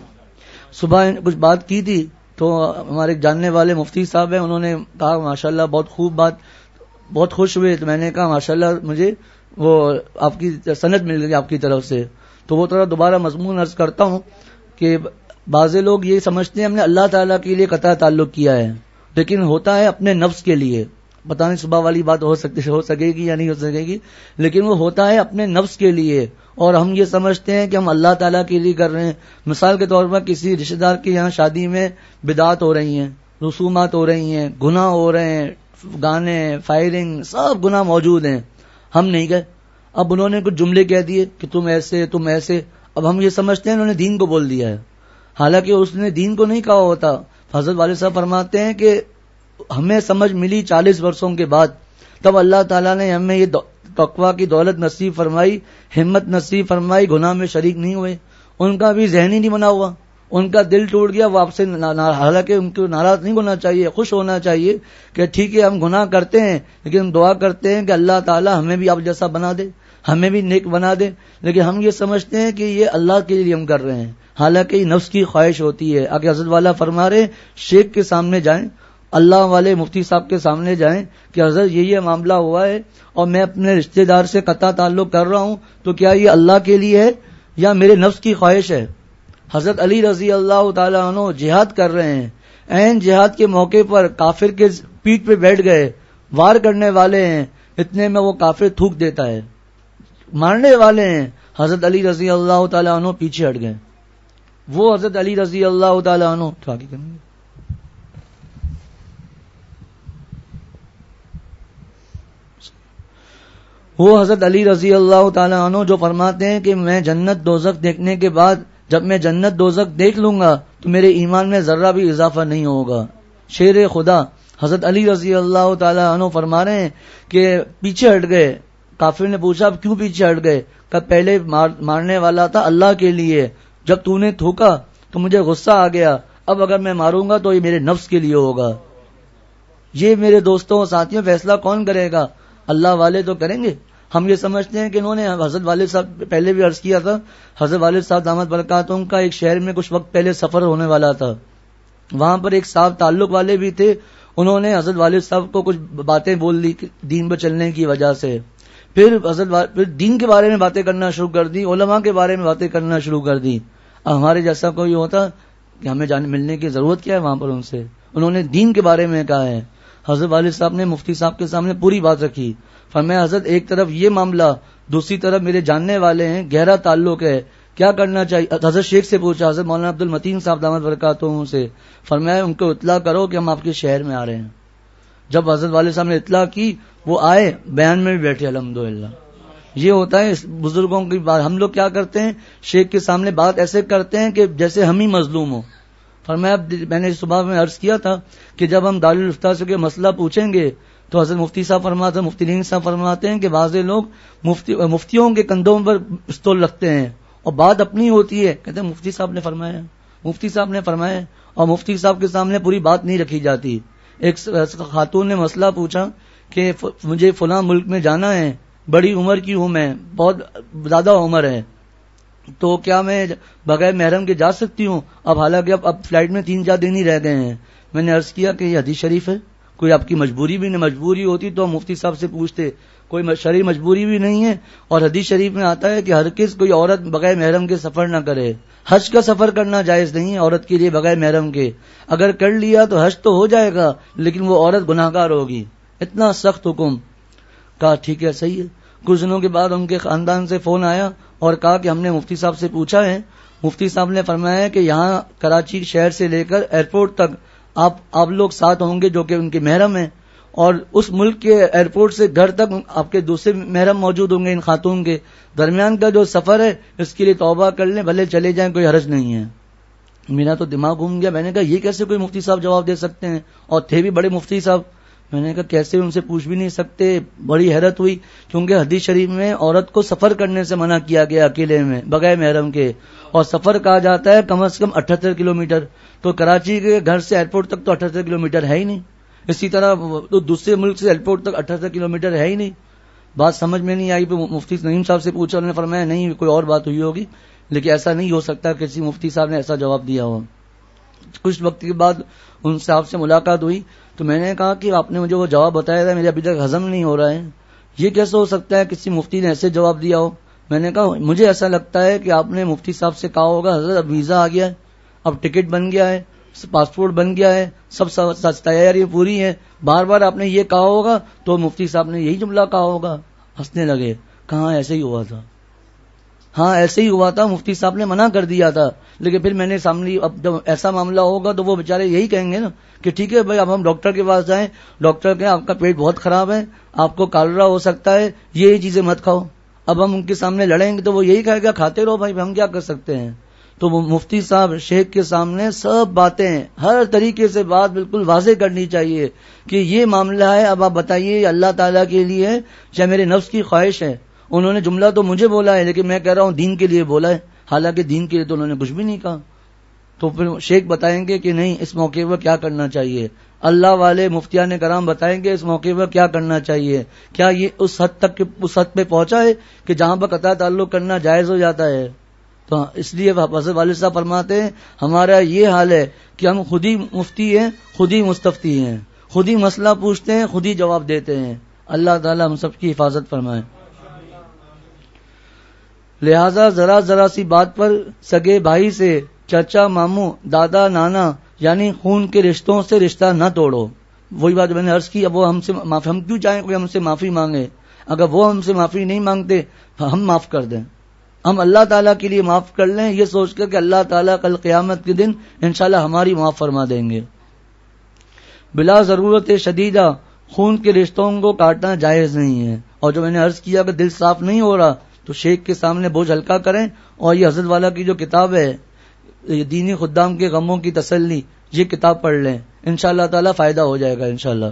صبح کچھ بات کی تھی تو ہمارے جاننے والے مفتی صاحب ہیں، انہوں نے کہا ماشاءاللہ بہت خوب بات، بہت خوش ہوئے، تو میں نے کہا ماشاءاللہ مجھے وہ آپ کی سند مل گئی آپ کی طرف سے، تو وہ تھوڑا دوبارہ مضمون عرض کرتا ہوں کہ بعض لوگ یہ سمجھتے ہیں ہم نے اللہ تعالیٰ کے لیے قطع تعلق کیا ہے، لیکن ہوتا ہے اپنے نفس کے لیے۔ پتہ نہیں صبح والی بات ہو سکتی ہو سکے گی یا نہیں ہو سکے گی، لیکن وہ ہوتا ہے اپنے نفس کے لیے، اور ہم یہ سمجھتے ہیں کہ ہم اللہ تعالیٰ کے لیے کر رہے ہیں۔ مثال کے طور پر کسی رشتہ دار کے یہاں شادی میں بدعات ہو رہی ہیں، رسومات ہو رہی ہیں، گناہ ہو رہے ہیں، گانے فائرنگ سب گناہ موجود ہیں، ہم نہیں گئے۔ اب انہوں نے کچھ جملے کہہ دیے کہ تم ایسے تم ایسے، اب ہم یہ سمجھتے ہیں انہوں نے دین کو بول دیا ہے، حالانکہ اس نے دین کو نہیں کہا ہوتا۔ حضرت والد صاحب فرماتے ہیں کہ ہمیں سمجھ ملی چالیس برسوں کے بعد، تب اللہ تعالیٰ نے ہمیں یہ تقویٰ کی دولت نصیب فرمائی، ہمت نصیب فرمائی، گناہ میں شریک نہیں ہوئے۔ ان کا بھی ذہن ہی نہیں بنا ہوا، ان کا دل ٹوٹ گیا، وہ آپ سے حالانکہ ان کو ناراض نہیں ہونا چاہیے، خوش ہونا چاہیے کہ ٹھیک ہے ہم گناہ کرتے ہیں لیکن ہم دعا کرتے ہیں کہ اللہ تعالیٰ ہمیں بھی آپ جیسا بنا دے، ہمیں بھی نیک بنا دے، لیکن ہم یہ سمجھتے ہیں کہ یہ اللہ کے لیے ہم کر رہے ہیں، حالانکہ یہ نفس کی خواہش ہوتی ہے۔ آگے حضرت والا فرما رہے شیخ کے سامنے جائیں، اللہ والے مفتی صاحب کے سامنے جائیں کہ حضرت یہ یہ معاملہ ہوا ہے اور میں اپنے رشتہ دار سے قطع تعلق کر رہا ہوں، تو کیا یہ اللہ کے لیے ہے یا میرے نفس کی خواہش ہے؟ حضرت علی رضی اللہ تعالیٰ عنہ جہاد کر رہے ہیں، عین جہاد کے موقع پر کافر کے پیٹھ پہ بیٹھ گئے، وار کرنے والے ہیں، اتنے میں وہ کافر تھوک دیتا ہے، مارنے والے ہیں، حضرت علی رضی اللہ تعالیٰ عنہ پیچھے ہٹ گئے۔ وہ حضرت علی رضی اللہ تعالیٰ عنہ آگے کریں گے وہ حضرت علی رضی اللہ تعالیٰ عنہ جو فرماتے ہیں کہ میں جنت دوزخ دیکھنے کے بعد جب میں جنت دوزخ دیکھ لوں گا تو میرے ایمان میں ذرہ بھی اضافہ نہیں ہوگا. شیر خدا حضرت علی رضی اللہ تعالی عنہ فرما رہے ہیں کہ پیچھے ہٹ گئے. کافر نے پوچھا اب کیوں پیچھے ہٹ گئے؟ کہ پہلے مار مارنے والا تھا اللہ کے لیے، جب تو نے تھوکا تو مجھے غصہ آ گیا، اب اگر میں ماروں گا تو یہ میرے نفس کے لیے ہوگا. یہ میرے دوستوں اور ساتھیوں فیصلہ کون کرے گا؟ اللہ والے تو کریں گے. ہم یہ سمجھتے ہیں کہ انہوں نے حضرت والد صاحب پہلے بھی عرض کیا تھا، حضرت والد صاحب دامت برکاتہم کا ایک شہر میں کچھ وقت پہلے سفر ہونے والا تھا. وہاں پر ایک صاحب تعلق والے بھی تھے، انہوں نے حضرت والد صاحب کو کچھ باتیں بول دی دین پر چلنے کی وجہ سے. پھر حضرت پھر دین کے بارے میں باتیں کرنا شروع کر دی، علماء کے بارے میں باتیں کرنا شروع کر دی. اب ہمارے جیسا کوئی ہوتا کہ ہمیں جانے ملنے کی ضرورت کیا ہے وہاں پر ان سے؟ انہوں نے دین کے بارے میں کہا ہے. حضرت والد صاحب نے مفتی صاحب کے سامنے پوری بات رکھی. فرمایا حضرت ایک طرف یہ معاملہ، دوسری طرف میرے جاننے والے ہیں، گہرا تعلق ہے، کیا کرنا چاہیے؟ حضرت شیخ سے پوچھا، حضرت مولانا عبد المتین صاحب دامت برکاتہم سے. فرمایا ان کو اطلاع کرو کہ ہم آپ کے شہر میں آ رہے ہیں. جب حضرت والد صاحب نے اطلاع کی وہ آئے، بیان میں بھی بیٹھے. الحمدللہ یہ ہوتا ہے بزرگوں کی بات. ہم لوگ کیا کرتے ہیں، شیخ کے سامنے بات ایسے کرتے ہیں کہ جیسے ہم ہی مظلوم ہوں. فرمایا میں نے صبح میں عرض کیا تھا کہ جب ہم دارالفتہ سے کوئی مسئلہ پوچھیں گے تو حضرت مفتی صاحب فرماتے ہیں، مفتی نعیم صاحب فرماتے ہیں کہ بعض لوگ مفتی مفتیوں کے کندھوں پر پستول رکھتے ہیں اور بات اپنی ہوتی ہے، کہتے ہیں مفتی صاحب نے فرمایا، مفتی صاحب نے فرمایا، اور مفتی صاحب کے سامنے پوری بات نہیں رکھی جاتی. ایک خاتون نے مسئلہ پوچھا کہ مجھے فلاں ملک میں جانا ہے، بڑی عمر کی ہوں میں، بہت زیادہ عمر ہے، تو کیا میں بغیر محرم کے جا سکتی ہوں؟ اب حالانکہ اب اب فلائٹ میں تین چار دن ہی رہ گئے ہیں. میں نے عرض کیا کہ یہ حدیث شریف ہے، کوئی آپ کی مجبوری بھی نہیں، مجبوری ہوتی تو مفتی صاحب سے پوچھتے، کوئی شرعی مجبوری بھی نہیں ہے. اور حدیث شریف میں آتا ہے کہ ہر کس کوئی عورت بغیر محرم کے سفر نہ کرے. حج کا سفر کرنا جائز نہیں ہے عورت کے لیے بغیر محرم کے. اگر کر لیا تو حج تو ہو جائے گا لیکن وہ عورت گناہگار ہوگی. اتنا سخت حکم. کہا ٹھیک ہے صحیح ہے. کچھ دنوں کے بعد ان کے خاندان سے فون آیا اور کہا کہ ہم نے مفتی صاحب سے پوچھا ہے، مفتی صاحب نے فرمایا ہے کہ یہاں کراچی شہر سے لے کر ایئرپورٹ تک آپ آپ لوگ ساتھ ہوں گے جو کہ ان کے محرم ہیں، اور اس ملک کے ایئرپورٹ سے گھر تک آپ کے دوسرے محرم موجود ہوں گے ان خاتون کے. درمیان کا جو سفر ہے اس کے لیے توبہ کر لیں، بھلے چلے جائیں، کوئی حرج نہیں ہے. میرا تو دماغ گھوم گیا. میں نے کہا یہ کیسے کوئی مفتی صاحب جواب دے سکتے ہیں، اور تھے بھی بڑے مفتی صاحب. میں نے کہا کیسے ان سے پوچھ بھی نہیں سکتے. بڑی حیرت ہوئی کیونکہ حدیث شریف میں عورت کو سفر کرنے سے منع کیا گیا اکیلے میں بغیر محرم کے، اور سفر کہا جاتا ہے کم از کم اٹھہتر کلومیٹر. تو کراچی کے گھر سے ایئرپورٹ تک تو اٹھہتر کلومیٹر ہے ہی نہیں. اسی طرح تو دوسرے ملک سے ایئرپورٹ تک اٹھہتر کلومیٹر ہے ہی نہیں. بات سمجھ میں نہیں آئی. پھر مفتی نعیم صاحب سے پوچھا، انہوں نے فرمایا نہیں کوئی اور بات ہوئی ہوگی، لیکن ایسا نہیں ہو سکتا کسی مفتی صاحب نے ایسا جواب دیا ہو. کچھ وقت کے بعد ان صاحب سے ملاقات ہوئی تو میں نے کہا کہ آپ نے مجھے وہ جواب بتایا تھا، میرے ابھی تک ہضم نہیں ہو رہا ہے. یہ کیسے ہو سکتا ہے کسی مفتی نے ایسے جواب دیا ہو؟ میں نے کہا مجھے ایسا لگتا ہے کہ آپ نے مفتی صاحب سے کہا ہوگا حضرت اب ویزا آ گیا ہے، اب ٹکٹ بن گیا ہے، پاسپورٹ بن گیا ہے، سب تیاری پوری ہے، بار بار آپ نے یہ کہا ہوگا تو مفتی صاحب نے یہی جملہ کہا ہوگا. ہنسنے لگے. کہاں ایسے ہی ہوا تھا. ہاں ایسے ہی ہوا تھا، مفتی صاحب نے منع کر دیا تھا. لیکن پھر میں نے سامنے اب جب ایسا معاملہ ہوگا تو وہ بیچارے یہی کہیں گے نا کہ ٹھیک ہے بھائی اب ہم ڈاکٹر کے پاس جائیں، ڈاکٹر کہیں آپ کا پیٹ بہت خراب ہے، آپ کو کالرا ہو سکتا ہے، یہ چیزیں مت کھاؤ. اب ہم ان کے سامنے لڑیں گے تو وہ یہی کہے گا کھاتے رہو بھائی، ہم کیا کر سکتے ہیں. تو وہ مفتی صاحب شیخ کے سامنے سب باتیں ہر طریقے سے بات بالکل واضح کرنی چاہیے کہ یہ معاملہ ہے، اب آپ بتائیے اللہ تعالیٰ کے لیے ہے چاہے میرے نفس کی خواہش ہے. انہوں نے جملہ تو مجھے بولا ہے لیکن میں کہہ رہا ہوں دین کے لیے بولا ہے، حالانکہ دین کے لیے تو انہوں نے کچھ بھی نہیں کہا. تو پھر شیخ بتائیں گے کہ نہیں اس موقع پر کیا کرنا چاہیے، اللہ والے مفتیان کرام بتائیں گے اس موقع پر کیا کرنا چاہیے. کیا یہ اس حد تک اس حد پہ پہنچا ہے کہ جہاں پر قطع تعلق کرنا جائز ہو جاتا ہے؟ تو اس لیے حضرت والد صاحب فرماتے ہیں ہمارا یہ حال ہے کہ ہم خود ہی مفتی ہیں، خود ہی مستفتی ہیں، خود ہی مسئلہ پوچھتے ہیں، خود ہی جواب دیتے ہیں. اللہ تعالی ہم سب کی حفاظت فرمائے. لہذا ذرا ذرا سی بات پر سگے بھائی سے، چچا ماموں، دادا نانا یعنی خون کے رشتوں سے رشتہ نہ توڑو. وہی بات میں نے عرض کی، اب وہ ہم سے معافی، ہم کیوں چاہیں کوئی ہم سے معافی مانگے؟ اگر وہ ہم سے معافی نہیں مانگتے ہم معاف کر دیں، ہم اللہ تعالیٰ کے لیے معاف کر لیں یہ سوچ کر کہ اللہ تعالیٰ کل قیامت کے دن انشاءاللہ ہماری معاف فرما دیں گے. بلا ضرورت شدیدہ خون کے رشتوں کو کاٹنا جائز نہیں ہے. اور جو میں نے عرض کیا کہ دل صاف نہیں ہو رہا تو شیخ کے سامنے بوجھ ہلکا کریں، اور یہ حضرت والا کی جو کتاب ہے دینی خدام کے غموں کی تسلی، یہ کتاب پڑھ لیں، انشاءاللہ تعالی فائدہ ہو جائے گا انشاءاللہ۔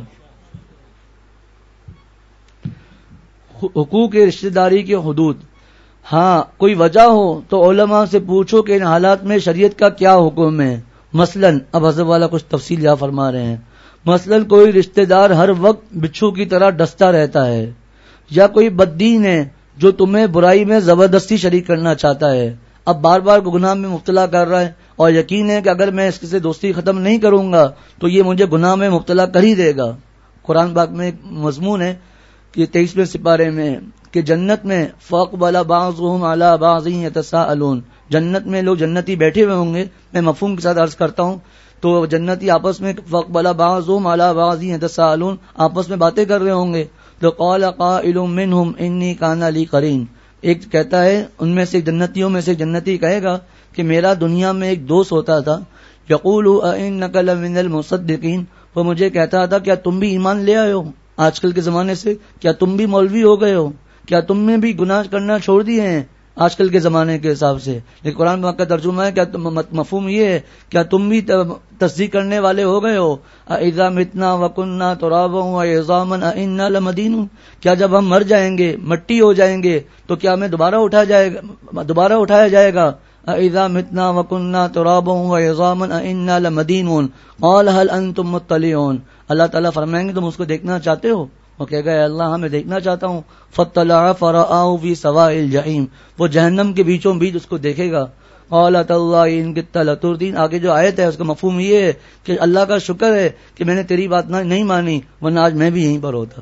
حقوق رشتہ داری کے حدود، ہاں کوئی وجہ ہو تو علماء سے پوچھو کہ ان حالات میں شریعت کا کیا حکم ہے۔ مثلا اب حضرت والا کچھ تفصیل یہاں فرما رہے ہیں، مثلا کوئی رشتہ دار ہر وقت بچھو کی طرح ڈستا رہتا ہے، یا کوئی بددین ہے جو تمہیں برائی میں زبردستی شریک کرنا چاہتا ہے، اب بار بار گناہ میں مبتلا کر رہا ہے، اور یقین ہے کہ اگر میں اس سے دوستی ختم نہیں کروں گا تو یہ مجھے گناہ میں مبتلا کر ہی دے گا۔ قرآن پاک میں ایک مضمون ہے کہ تیئیسویں سپارے میں کہ جنت میں فاقبل بعضهم علی بعض یتساءلون، جنت میں لوگ جنتی بیٹھے ہوئے ہوں گے، میں مفہوم کے ساتھ عرض کرتا ہوں، تو جنتی آپس میں فاقبل بعضهم علی بعض یتساءلون آپس میں باتیں کر رہے ہوں گے، تو قال قائل منهم انی کان لی قرین، ایک کہتا ہے ان میں سے جنتیوں میں سے جنتی کہے گا کہ میرا دنیا میں ایک دوست ہوتا تھا، یقول ائنک لمن المصدقین، وہ مجھے کہتا تھا کیا تم بھی ایمان لے آئے ہو آج کل کے زمانے سے، کیا تم بھی مولوی ہو گئے ہو، کیا تم نے بھی گناہ کرنا چھوڑ دیے ہیں آج کل کے زمانے کے حساب سے۔ لیکن قرآن پاک کا ترجمہ ہے کیا مفہوم یہ ہے کیا تم بھی تصدیق کرنے والے ہو گئے ہو، اذا متنا وکننا ترابا وعظاما انا لمدینون، کیا جب ہم مر جائیں گے مٹی ہو جائیں گے تو کیا ہمیں دوبارہ اٹھایا جائے گا دوبارہ اٹھایا جائے گا اذا متنا وکننا ترابا وعظاما انا لمدینون قال هل انتم مطلعون، اللہ تعالیٰ فرمائیں گے تم اس کو دیکھنا چاہتے ہو، وہ کہے گا اللہ ہاں میں دیکھنا چاہتا ہوں، فطلع فرآہ فی سواء الجحیم، وہ جہنم کے بیچوں بیچ اس کو دیکھے گا، قال تاللہ ان کدت لتردین، آگے جو آیت ہے اس کا مفہوم یہ ہے کہ اللہ کا شکر ہے کہ میں نے تیری بات نہیں مانی ورنہ آج میں بھی یہیں پر ہوتا۔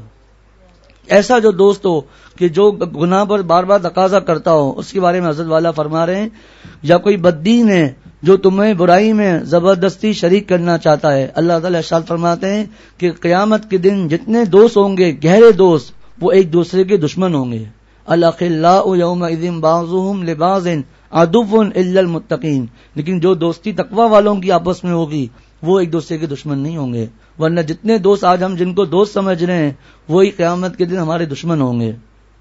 ایسا جو دوست ہو کہ جو گناہ پر بار بار تقاضا کرتا ہو، اس کے بارے میں حضرت والا فرما رہے ہیں، یا کوئی بددین ہے جو تمہیں برائی میں زبردستی شریک کرنا چاہتا ہے، اللہ تعالیٰ ارشاد فرماتے ہیں کہ قیامت کے دن جتنے دوست ہوں گے گہرے دوست وہ ایک دوسرے کے دشمن ہوں گے، الاخلاء یومئذ بعضهم لبعض عدو الا المتقین، لیکن جو دوستی تقوی والوں کی آپس میں ہوگی وہ ایک دوسرے کے دشمن نہیں ہوں گے، ورنہ جتنے دوست آج ہم جن کو دوست سمجھ رہے ہیں وہی قیامت کے دن ہمارے دشمن ہوں گے۔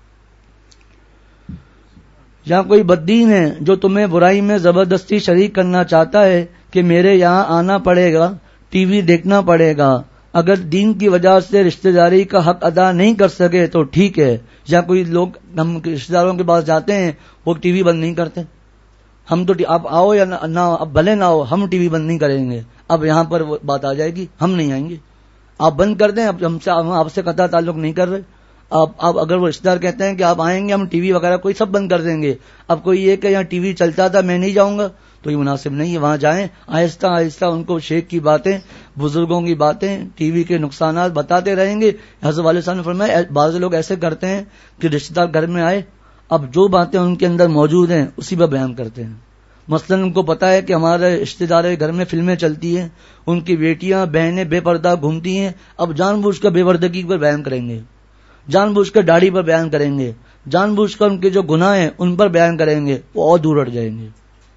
یا کوئی بددین ہے جو تمہیں برائی میں زبردستی شریک کرنا چاہتا ہے کہ میرے یہاں آنا پڑے گا، ٹی وی دیکھنا پڑے گا، اگر دین کی وجہ سے رشتہ داری کا حق ادا نہیں کر سکے تو ٹھیک ہے، یا کوئی لوگ ہم رشتہ داروں کے پاس جاتے ہیں وہ ٹی وی بند نہیں کرتے، ہم تو آپ آؤ یا نہ اب بھلے نہ ہو ہم ٹی وی بند نہیں کریں گے، اب یہاں پر وہ بات آ جائے گی ہم نہیں آئیں گے، آپ بند کر دیں، اب ہم سے آپ سے قطع تعلق نہیں کر رہے، اب اب اگر وہ رشتہ دار کہتے ہیں کہ آپ آئیں گے ہم ٹی وی وغیرہ کوئی سب بند کر دیں گے، اب کوئی یہ کہ یہاں ٹی وی چلتا تھا میں نہیں جاؤں گا تو یہ مناسب نہیں ہے، وہاں جائیں آہستہ آہستہ ان کو شیخ کی باتیں بزرگوں کی باتیں ٹی وی کے نقصانات بتاتے رہیں گے۔ حضرت والد صاحب نے فرمایا بعض لوگ ایسے کرتے ہیں کہ رشتہ دار گھر میں آئے اب جو باتیں ان کے اندر موجود ہیں اسی پر بیان کرتے ہیں، مثلا ان کو پتا ہے کہ ہمارے رشتہ دار گھر میں فلمیں چلتی ہیں، ان کی بیٹیاں بہنیں بے پردہ گھومتی ہیں، اب جان بوجھ کر بے پردگی پر بیان کریں گے، جان بوجھ کر داڑھی پر بیان کریں گے، جان بوجھ کر ان کے جو گناہ ہیں ان پر بیان کریں گے، وہ اور دور ہٹ جائیں گے۔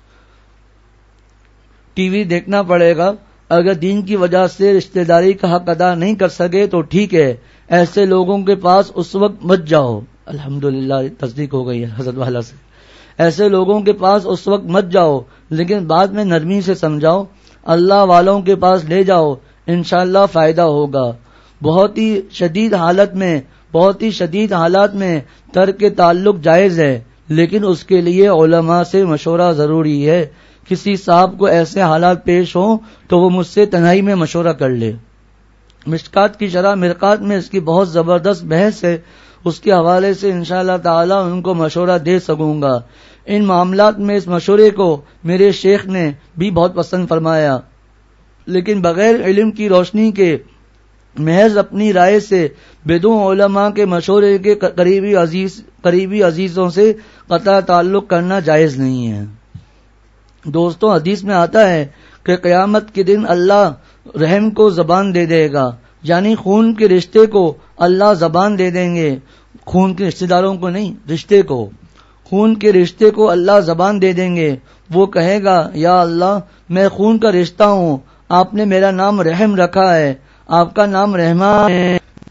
ٹی وی دیکھنا پڑے گا، اگر دین کی وجہ سے رشتہ داری کا حق ادا نہیں کر سکے تو ٹھیک ہے، ایسے لوگوں کے پاس اس وقت مت جاؤ، الحمدللہ تصدیق ہو گئی ہے حضرت والا سے، ایسے لوگوں کے پاس اس وقت مت جاؤ، لیکن بعد میں نرمی سے سمجھاؤ، اللہ والوں کے پاس لے جاؤ، انشاءاللہ فائدہ ہوگا۔ بہت ہی شدید حالت میں بہت ہی شدید حالات میں ترک تعلق جائز ہے، لیکن اس کے لیے علماء سے مشورہ ضروری ہے۔ کسی صاحب کو ایسے حالات پیش ہوں تو وہ مجھ سے تنہائی میں مشورہ کر لے۔ مشکات کی شرح مرقات میں اس کی بہت زبردست بحث ہے، اس کے حوالے سے انشاءاللہ تعالی ان کو مشورہ دے سکوں گا۔ ان معاملات میں اس مشورے کو میرے شیخ نے بھی بہت پسند فرمایا، لیکن بغیر علم کی روشنی کے محض اپنی رائے سے بدون علماء کے مشورے کے قریبی عزیز قریبی عزیزوں سے قطع تعلق کرنا جائز نہیں ہے۔ دوستوں حدیث میں آتا ہے کہ قیامت کے دن اللہ رحم کو زبان دے دے گا، یعنی خون کے رشتے کو اللہ زبان دے دیں گے، خون کے رشتہ داروں کو نہیں، رشتے کو، خون کے رشتے کو اللہ زبان دے دیں گے۔ وہ کہے گا یا اللہ میں خون کا رشتہ ہوں، آپ نے میرا نام رحم رکھا ہے، آپ کا نام رحمان ہے،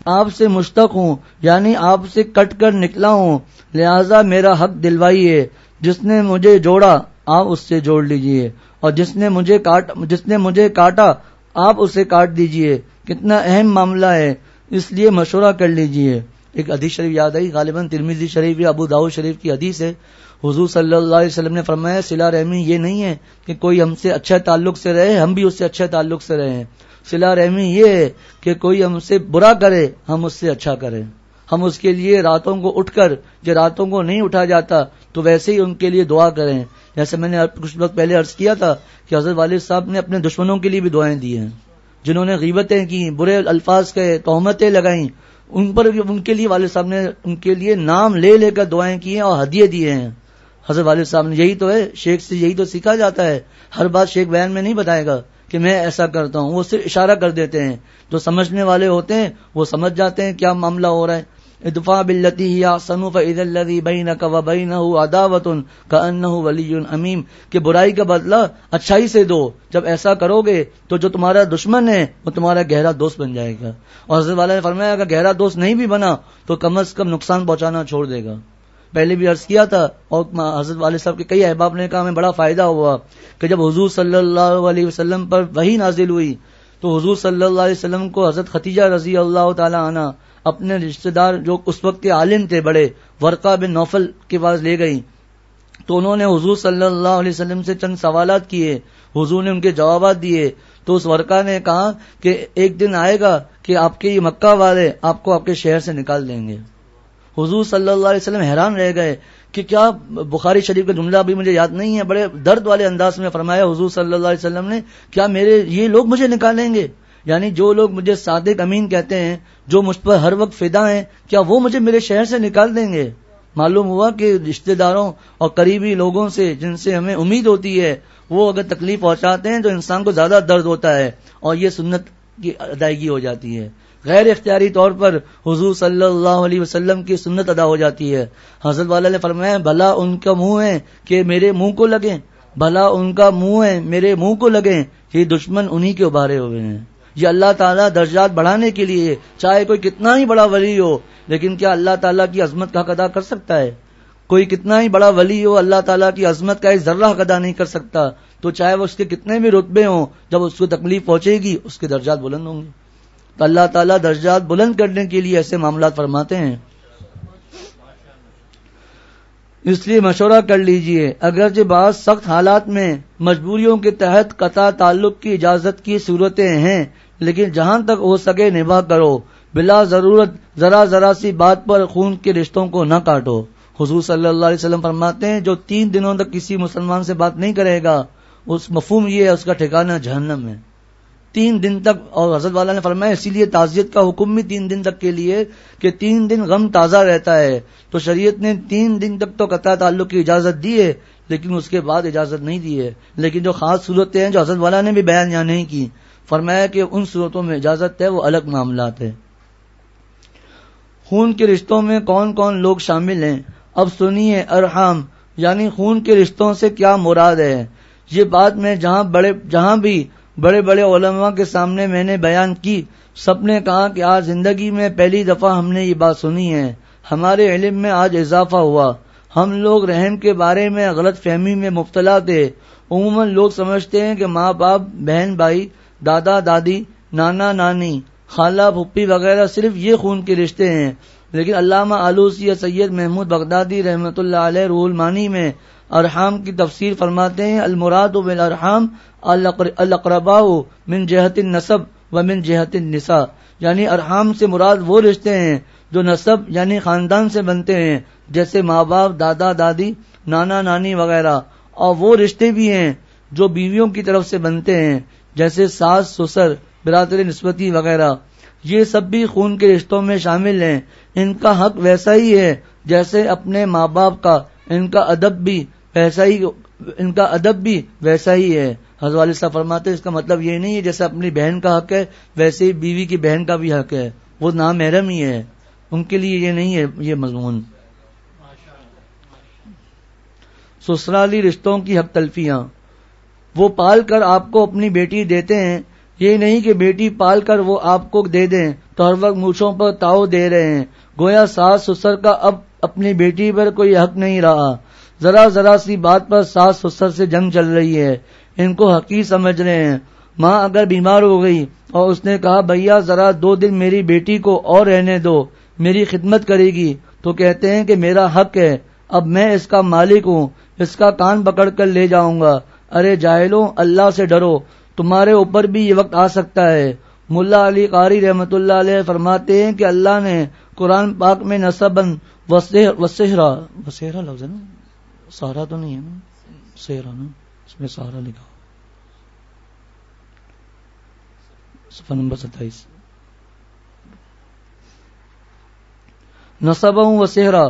آپ سے مشتق ہوں، یعنی آپ سے کٹ کر نکلا ہوں، لہذا میرا حق دلوائیے۔ جس نے مجھے جوڑا آپ اس سے جوڑ لیجئے، اور جس نے مجھے کاٹ جس نے مجھے کاٹا آپ اسے کاٹ دیجئے۔ کتنا اہم معاملہ ہے، اس لیے مشورہ کر لیجئے۔ ایک حدیث شریف یاد آئی، غالباً ترمذی شریف یا ابو داؤد شریف کی حدیث ہے۔ حضور صلی اللہ علیہ وسلم نے فرمایا صلہ رحمی یہ نہیں ہے کہ کوئی ہم سے اچھا تعلق سے رہے ہم بھی اس سے اچھے تعلق سے رہیں، صلہ رحمی یہ ہے کہ کوئی ہم سے برا کرے ہم اس سے اچھا کریں، ہم اس کے لیے راتوں کو اٹھ کر، جو راتوں کو نہیں اٹھا جاتا تو ویسے ہی ان کے لیے دعا کریں۔ جیسے میں نے کچھ وقت پہلے عرض کیا تھا کہ حضرت والد صاحب نے اپنے دشمنوں کے لیے بھی دعائیں دی ہیں، جنہوں نے غیبتیں کی، برے الفاظ کہے، تہمتیں لگائیں، ان پر ان کے لیے والد صاحب نے ان کے لیے نام لے لے کر دعائیں کی ہیں اور ہدیے دیے ہیں۔ حضرت والد صاحب نے یہی تو ہے، شیخ سے یہی تو سیکھا جاتا ہے، ہر بات شیخ بیان میں نہیں بتائے گا کہ میں ایسا کرتا ہوں، وہ صرف اشارہ کر دیتے ہیں، جو سمجھنے والے ہوتے ہیں وہ سمجھ جاتے ہیں کیا معاملہ ہو رہا ہے۔ ادفع باللتی ہی احسن فاذا الذی بینک وبینہ عداوۃ کأنہ ولی حمیم، کہ برائی کا بدلہ اچھائی سے دو، جب ایسا کرو گے تو جو تمہارا دشمن ہے وہ تمہارا گہرا دوست بن جائے گا، اور حضرت والا نے فرمایا اگر گہرا دوست نہیں بھی بنا تو کم از کم نقصان پہنچانا چھوڑ دے گا۔ پہلے بھی عرض کیا تھا، اور حضرت والد صاحب کے کئی احباب نے کہا ہمیں بڑا فائدہ ہوا کہ جب حضور صلی اللہ علیہ وسلم پر وحی نازل ہوئی تو حضور صلی اللہ علیہ وسلم کو حضرت ختیجہ رضی اللہ تعالی عنہ اپنے رشتہ دار جو اس وقت کے عالم تھے بڑے، ورقہ بن نوفل کے پاس لے گئی، تو انہوں نے حضور صلی اللہ علیہ وسلم سے چند سوالات کیے، حضور نے ان کے جوابات دیے، تو اس ورقہ نے کہا کہ ایک دن آئے گا کہ آپ کے یہ مکہ والے آپ کو آپ کے شہر سے نکال دیں گے۔ حضور صلی اللہ علیہ وسلم حیران رہ گئے کہ کیا، بخاری شریف کا جملہ ابھی مجھے یاد نہیں ہے، بڑے درد والے انداز میں فرمایا حضور صلی اللہ علیہ وسلم نے، کیا میرے یہ لوگ مجھے نکالیں گے؟ یعنی جو لوگ مجھے صادق امین کہتے ہیں، جو مجھ پر ہر وقت فدا ہیں، کیا وہ مجھے میرے شہر سے نکال دیں گے؟ معلوم ہوا کہ رشتہ داروں اور قریبی لوگوں سے جن سے ہمیں امید ہوتی ہے وہ اگر تکلیف پہنچاتے ہیں تو انسان کو زیادہ درد ہوتا ہے، اور یہ سنت کی ادائیگی ہو جاتی ہے، غیر اختیاری طور پر حضور صلی اللہ علیہ وسلم کی سنت ادا ہو جاتی ہے۔ حضرت والا نے فرمایا بھلا ان کا منہ ہے کہ میرے منہ کو لگیں، بھلا ان کا منہ ہے میرے منہ کو لگیں، یہ دشمن انہی کے ابھارے ہوئے ہیں۔ یہ اللہ تعالیٰ درجات بڑھانے کے لیے، چاہے کوئی کتنا ہی بڑا ولی ہو، لیکن کیا اللہ تعالیٰ کی عظمت کا حق ادا کر سکتا ہے؟ کوئی کتنا ہی بڑا ولی ہو، اللہ تعالیٰ کی عظمت کا ایک ذرہ حق ادا نہیں کر سکتا، تو چاہے وہ اس کے کتنے بھی رتبے ہوں، جب اس کو تکلیف پہنچے گی اس کے درجات بلند ہوں گے۔ تو اللہ تعالیٰ درجات بلند کرنے کے لیے ایسے معاملات فرماتے ہیں۔ اس لیے مشورہ کر لیجئے، اگرچہ بعض سخت حالات میں مجبوریوں کے تحت قطع تعلق کی اجازت کی صورتیں ہیں، لیکن جہاں تک ہو سکے نبھا کرو، بلا ضرورت ذرا ذرا سی بات پر خون کے رشتوں کو نہ کاٹو۔ حضور صلی اللہ علیہ وسلم فرماتے ہیں جو تین دنوں تک کسی مسلمان سے بات نہیں کرے گا، اس مفہوم یہ ہے اس کا ٹھکانہ جہنم ہے۔ تین دن تک، اور حضرت والا نے فرمایا اسی لیے تعزیت کا حکم بھی تین دن تک کے لیے کہ تین دن غم تازہ رہتا ہے، تو شریعت نے تین دن تک تو قطع تعلق کی اجازت دی ہے، لیکن اس کے بعد اجازت نہیں دی ہے۔ لیکن جو خاص صورتیں ہیں جو حضرت والا نے بھی بیان یہاں نہیں کی، فرمایا کہ ان صورتوں میں اجازت ہے، وہ الگ معاملات ہے۔ خون کے رشتوں میں کون کون لوگ شامل ہیں؟ اب سنیے، ارحام یعنی خون کے رشتوں سے کیا مراد ہے؟ یہ بات میں جہاں بڑے جہاں بھی بڑے بڑے علماء کے سامنے میں نے بیان کی، سب نے کہا کہ آج زندگی میں پہلی دفعہ ہم نے یہ بات سنی ہے، ہمارے علم میں آج اضافہ ہوا۔ ہم لوگ رحم کے بارے میں غلط فہمی میں مبتلا تھے۔ عموماً لوگ سمجھتے ہیں کہ ماں باپ، بہن بھائی، دادا دادی، نانا نانی، خالہ پھپھی وغیرہ صرف یہ خون کے رشتے ہیں، لیکن علامہ آلوسی سید محمود بغدادی رحمۃ اللہ علیہ روح المانی میں ارحام کی تفسیر فرماتے ہیں، المراد بالارحام الاقرباء من جہت النسب و من جہت النساء، یعنی ارحام سے مراد وہ رشتے ہیں جو نسب یعنی خاندان سے بنتے ہیں، جیسے ماں باپ، دادا دادی، نانا نانی وغیرہ، اور وہ رشتے بھی ہیں جو بیویوں کی طرف سے بنتے ہیں، جیسے ساس سسر، برادر نسبتی وغیرہ۔ یہ سب بھی خون کے رشتوں میں شامل ہیں۔ ان کا حق ویسا ہی ہے جیسے اپنے ماں باپ کا، ان کا ادب بھی ویسا ہی ان کا ادب بھی ویسا ہی ہے۔ حضرت والد صاحب فرماتے ہیں اس کا مطلب یہ نہیں ہے جیسے اپنی بہن کا حق ہے ویسے ہی بیوی کی بہن کا بھی حق ہے، وہ نامحرم ہی ہے، ان کے لیے یہ نہیں ہے یہ مضمون۔ سسرالی رشتوں کی حق تلفیاں، وہ پال کر آپ کو اپنی بیٹی دیتے ہیں یہ نہیں کہ بیٹی پال کر وہ آپ کو دے دیں تو ہر وقت مونچھوں پر تاؤ دے رہے ہیں، گویا ساس سسر کا اب اپنی بیٹی پر کوئی حق نہیں رہا۔ ذرا ذرا سی بات پر ساس سسر سے جنگ چل رہی ہے، ان کو حقیر سمجھ رہے ہیں۔ ماں اگر بیمار ہو گئی اور اس نے کہا بھیا ذرا دو دن میری بیٹی کو اور رہنے دو، میری خدمت کرے گی، تو کہتے ہیں کہ میرا حق ہے، اب میں اس کا مالک ہوں، اس کا کان پکڑ کر لے جاؤں گا۔ ارے جاہلوں، اللہ سے ڈرو، تمہارے اوپر بھی یہ وقت آ سکتا ہے۔ ملا علی قاری رحمۃ اللہ علیہ فرماتے ہیں کہ اللہ نے قرآن پاک میں نسباً وسہرا وسہرا لفظ ہے نا، سہرا تو نہیں ہے نا، سہرا نا، اس میں سہرا لکھا صفحہ نمبر ستائیس، نسبا و صہرا،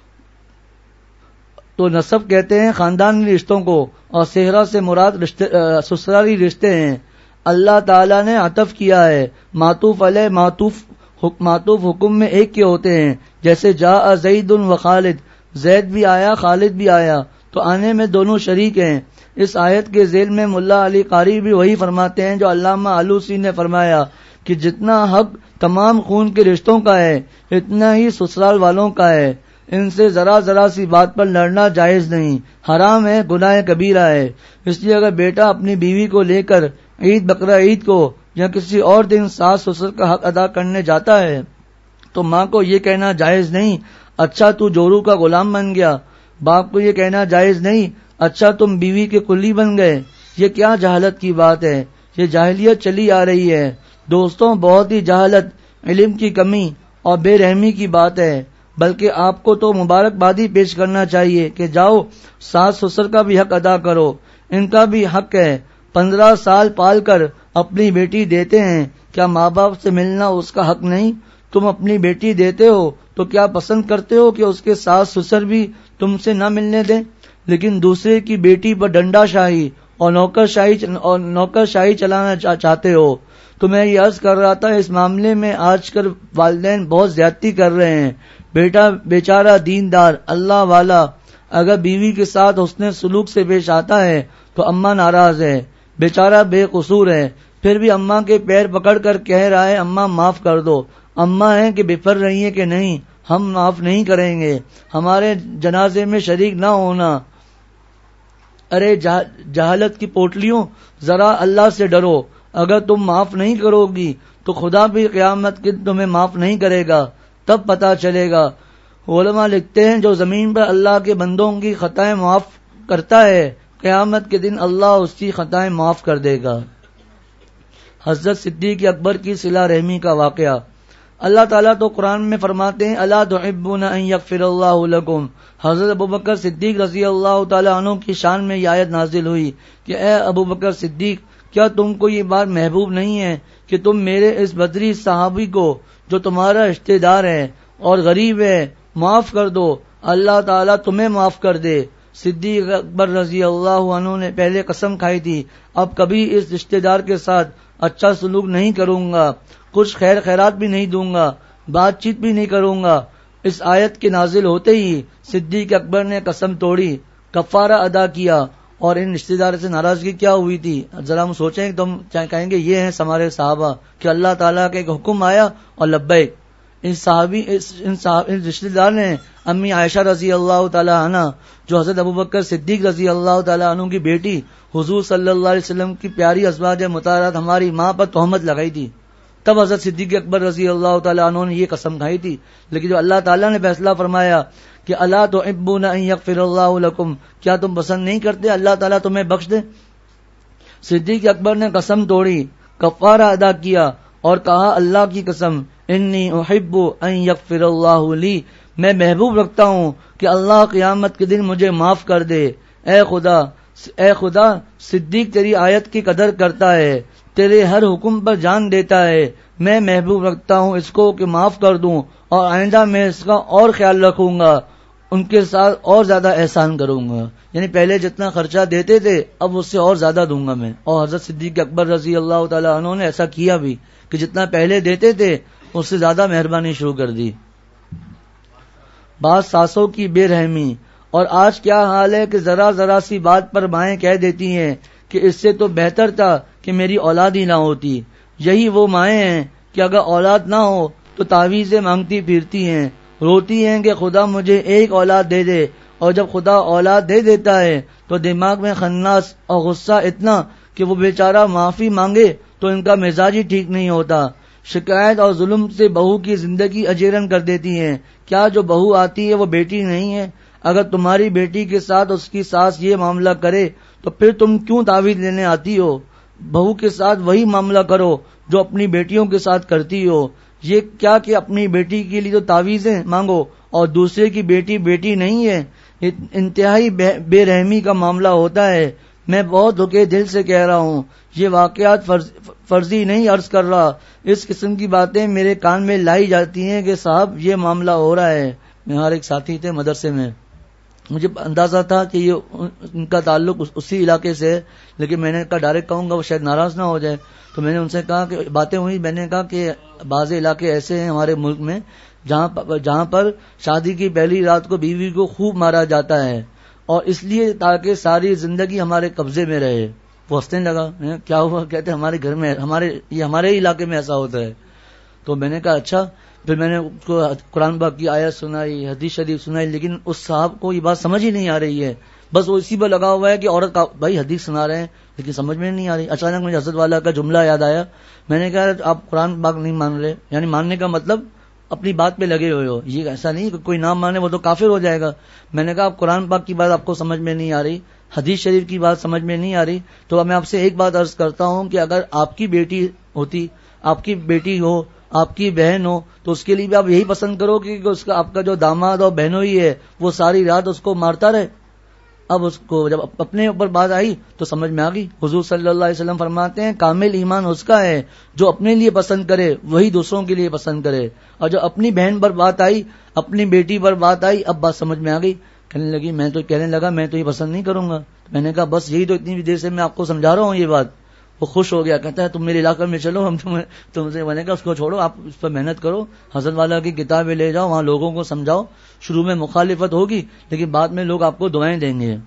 تو نسب کہتے ہیں خاندانی رشتوں کو، اور صہرا سے مراد رشتے سسرالی رشتے ہیں۔ اللہ تعالیٰ نے عطف کیا ہے، معطوف علیہ معطوف معطوف حکم میں ایک کے ہوتے ہیں، جیسے جاء زید و خالد، زید بھی آیا خالد بھی آیا، تو آنے میں دونوں شریک ہیں۔ اس آیت کے ذیل میں ملا علی قاری بھی وہی فرماتے ہیں جو علامہ آلوسی نے فرمایا کہ جتنا حق تمام خون کے رشتوں کا ہے اتنا ہی سسرال والوں کا ہے، ان سے ذرا ذرا سی بات پر لڑنا جائز نہیں، حرام ہے، گناہ کبیرہ ہے۔ اس لیے اگر بیٹا اپنی بیوی کو لے کر عید بقرہ عید کو یا کسی اور دن ساس سسر کا حق ادا کرنے جاتا ہے تو ماں کو یہ کہنا جائز نہیں اچھا تو جورو کا غلام بن گیا، باپ کو یہ کہنا جائز نہیں اچھا تم بیوی کے قلی بن گئے۔ یہ کیا جہالت کی بات ہے، یہ جاہلیت چلی آ رہی ہے دوستوں، بہت ہی جہالت، علم کی کمی اور بے رحمی کی بات ہے۔ بلکہ آپ کو تو مبارکبادی پیش کرنا چاہیے کہ جاؤ ساس سسر کا بھی حق ادا کرو، ان کا بھی حق ہے۔ پندرہ سال پال کر اپنی بیٹی دیتے ہیں، کیا ماں باپ سے ملنا اس کا حق نہیں؟ تم اپنی بیٹی دیتے ہو تو کیا پسند کرتے ہو کہ اس کے ساس سسر بھی تم سے نہ ملنے دیں؟ لیکن دوسرے کی بیٹی پر ڈنڈا شاہی اور نوکر شاہی اور نوکر شاہی چلانا چاہتے ہو۔ تو میں یہ عرض کر رہا تھا اس معاملے میں آج کل والدین بہت زیادتی کر رہے ہیں۔ بیٹا بیچارہ دیندار اللہ والا اگر بیوی کے ساتھ حسن سلوک سے پیش آتا ہے تو اماں ناراض ہے، بیچارہ بے قصور ہے، پھر بھی اماں کے پیر پکڑ کر کہہ رہا ہے اماں معاف کر دو۔ اماں ہیں کہ بفر رہی ہیں کہ نہیں ہم معاف نہیں کریں گے، ہمارے جنازے میں شریک نہ ہونا۔ ارے جہالت کی پوٹلیوں، ذرا اللہ سے ڈرو، اگر تم معاف نہیں کرو گی تو خدا بھی قیامت کے تمہیں معاف نہیں کرے گا، تب پتہ چلے گا۔ علماء لکھتے ہیں جو زمین پر اللہ کے بندوں کی خطائیں معاف کرتا ہے قیامت کے دن اللہ اس کی خطائیں معاف کر دے گا۔ حضرت صدیق اکبر کی صلہ رحمی کا واقعہ۔ اللہ تعالیٰ تو قرآن میں فرماتے ہیں الا تحبون ان یغفر اللہ لکم۔ حضرت ابوبکر صدیق رضی اللہ تعالیٰ عنہ کی شان میں یہ آیت نازل ہوئی کہ اے ابوبکر صدیق، کیا تم کو یہ بات محبوب نہیں ہے کہ تم میرے اس بدری صحابی کو جو تمہارا رشتہ دار ہے اور غریب ہے معاف کر دو، اللہ تعالیٰ تمہیں معاف کر دے۔ صدیق اکبر رضی اللہ عنہ نے پہلے قسم کھائی تھی اب کبھی اس رشتہ دار کے ساتھ اچھا سلوک نہیں کروں گا، کچھ خیر خیرات بھی نہیں دوں گا، بات چیت بھی نہیں کروں گا۔ اس آیت کے نازل ہوتے ہی صدیق اکبر نے قسم توڑی، کفارہ ادا کیا، اور ان رشتہ دار سے ناراضگی کیا ہوئی تھی ذرا ہم سوچیں تو ہم کہیں گے یہ ہیں ہمارے صحابہ کہ اللہ تعالیٰ کا ایک حکم آیا اور لبیک۔ ان صحابی اس ان, صحاب ان رشتہ دار نے امی عائشہ رضی اللہ تعالیٰ عنہ جو حضرت ابوبکر صدیق رضی اللہ تعالیٰ عنہ کی بیٹی حضور صلی اللہ علیہ وسلم کی پیاری ازواج مطہرات ہماری ماں پر تہمت لگائی تھی، تب حضرت صدیق اکبر رضی اللہ تعالیٰ عنہ نے یہ قسم کھائی تھی۔ لیکن جو اللہ تعالیٰ نے فیصلہ فرمایا کہ الا تحبون ان یغفر اللہ لکم، کیا تم پسند نہیں کرتے اللہ تعالیٰ تمہیں بخش دے؟ صدیق اکبر نے قسم توڑی، کفارہ ادا کیا اور کہا اللہ کی قسم انی احب ان یغفر اللہ لی، میں محبوب رکھتا ہوں کہ اللہ قیامت کے دن مجھے معاف کر دے۔ اے خدا اے خدا صدیق تیری آیت کی قدر کرتا ہے، تیرے ہر حکم پر جان دیتا ہے، میں محبوب رکھتا ہوں اس کو کہ معاف کر دوں اور آئندہ میں اس کا اور خیال رکھوں گا، ان کے ساتھ اور زیادہ احسان کروں گا۔ یعنی پہلے جتنا خرچہ دیتے تھے اب اس سے اور زیادہ دوں گا میں، اور حضرت صدیق اکبر رضی اللہ تعالیٰ عنہ نے ایسا کیا بھی کہ جتنا پہلے دیتے تھے اس سے زیادہ مہربانی شروع کر دی۔ بعض ساسوں کی بے رحمی، اور آج کیا حال ہے کہ ذرا ذرا سی بات پر مائیں کہہ دیتی ہیں کہ اس سے تو بہتر تھا کہ میری اولاد ہی نہ ہوتی۔ یہی وہ مائیں ہیں کہ اگر اولاد نہ ہو تو تعویذیں مانگتی پھرتی ہیں، روتی ہیں کہ خدا مجھے ایک اولاد دے دے، اور جب خدا اولاد دے دیتا ہے تو دماغ میں خناس اور غصہ اتنا کہ وہ بیچارہ معافی مانگے تو ان کا مزاج ہی ٹھیک نہیں ہوتا۔ شکایت اور ظلم سے بہو کی زندگی اجیرن کر دیتی ہیں۔ کیا جو بہو آتی ہے وہ بیٹی نہیں ہے؟ اگر تمہاری بیٹی کے ساتھ اس کی ساس یہ معاملہ کرے تو پھر تم کیوں تعویذ لینے آتی ہو؟ بہو کے ساتھ وہی معاملہ کرو جو اپنی بیٹیوں کے ساتھ کرتی ہو۔ یہ کیا کہ اپنی بیٹی کے لیے تو تعویذیں مانگو اور دوسرے کی بیٹی بیٹی نہیں ہے؟ انتہائی بے رحمی کا معاملہ ہوتا ہے۔ میں بہت دکھے دل سے کہہ رہا ہوں، یہ واقعات فرض فرضی نہیں عرض کر رہا، اس قسم کی باتیں میرے کان میں لائی جاتی ہیں کہ صاحب یہ معاملہ ہو رہا ہے۔ میرے ایک ساتھی تھے مدرسے میں، مجھے اندازہ تھا کہ یہ ان کا تعلق اسی علاقے سے ہے، لیکن میں نے کہا ڈائریکٹ کہوں گا وہ شاید ناراض نہ ہو جائے، تو میں نے ان سے کہا کہ باتیں ہوئی، میں نے کہا کہ بعض علاقے ایسے ہیں ہمارے ملک میں جہاں پر جہاں پر شادی کی پہلی رات کو بیوی کو خوب مارا جاتا ہے، اور اس لیے تاکہ ساری زندگی ہمارے قبضے میں رہے۔ وہ ہنسنے لگا، کیا ہوا؟ کہتے ہمارے گھر میں ہمارے یہ ہمارے ہی علاقے میں ایسا ہوتا ہے۔ تو میں نے کہا اچھا، پھر میں نے اس کو قرآن پاک کی آیت سنائی، حدیث شریف سنائی، لیکن اس صاحب کو یہ بات سمجھ ہی نہیں آ رہی ہے، بس وہ اسی پہ لگا ہوا ہے کہ عورت کا بھائی حدیث سنا رہے ہیں لیکن سمجھ میں نہیں آ رہی۔ اچانک مجھے حضرت والا کا جملہ یاد آیا، میں نے کہا آپ قرآن پاک نہیں مان رہے، یعنی ماننے کا مطلب اپنی بات پہ لگے ہوئے ہو، یہ ایسا نہیں کہ کوئی نہ مانے وہ تو کافر ہو جائے گا۔ میں نے کہا آپ قرآن پاک کی بات آپ کو سمجھ میں نہیں آ رہی، حدیث شریف کی بات سمجھ میں نہیں آ رہی، تو میں آپ سے ایک بات عرض کرتا ہوں کہ اگر آپ کی بیٹی ہوتی، آپ کی بیٹی ہو، آپ کی بہن ہو، تو اس کے لیے بھی آپ یہی پسند کرو کہ اس کا آپ کا جو داماد اور بہنوئی ہے وہ ساری رات اس کو مارتا رہے۔ اب اس کو جب اپنے اوپر بات آئی تو سمجھ میں آ گئی۔ حضور صلی اللہ علیہ وسلم فرماتے ہیں کامل ایمان اس کا ہے جو اپنے لیے پسند کرے وہی دوسروں کے لیے پسند کرے، اور جو اپنی بہن پر بات آئی، اپنی بیٹی پر بات آئی، اب بات سمجھ میں آ گئی۔ کہنے لگی میں تو کہنے لگا میں تو یہ پسند نہیں کروں گا۔ میں نے کہا بس یہی تو اتنی دیر سے میں آپ کو سمجھا رہا ہوں یہ بات۔ وہ خوش ہو گیا، کہتا ہے تم میرے علاقے میں چلو، ہم تمہیں تم سے، میں نے کہا اس کو چھوڑو، آپ اس پر محنت کرو، حضرت والا کی کتابیں لے جاؤ، وہاں لوگوں کو سمجھاؤ۔ شروع میں مخالفت ہوگی لیکن بعد میں لوگ آپ کو دعائیں دیں گے۔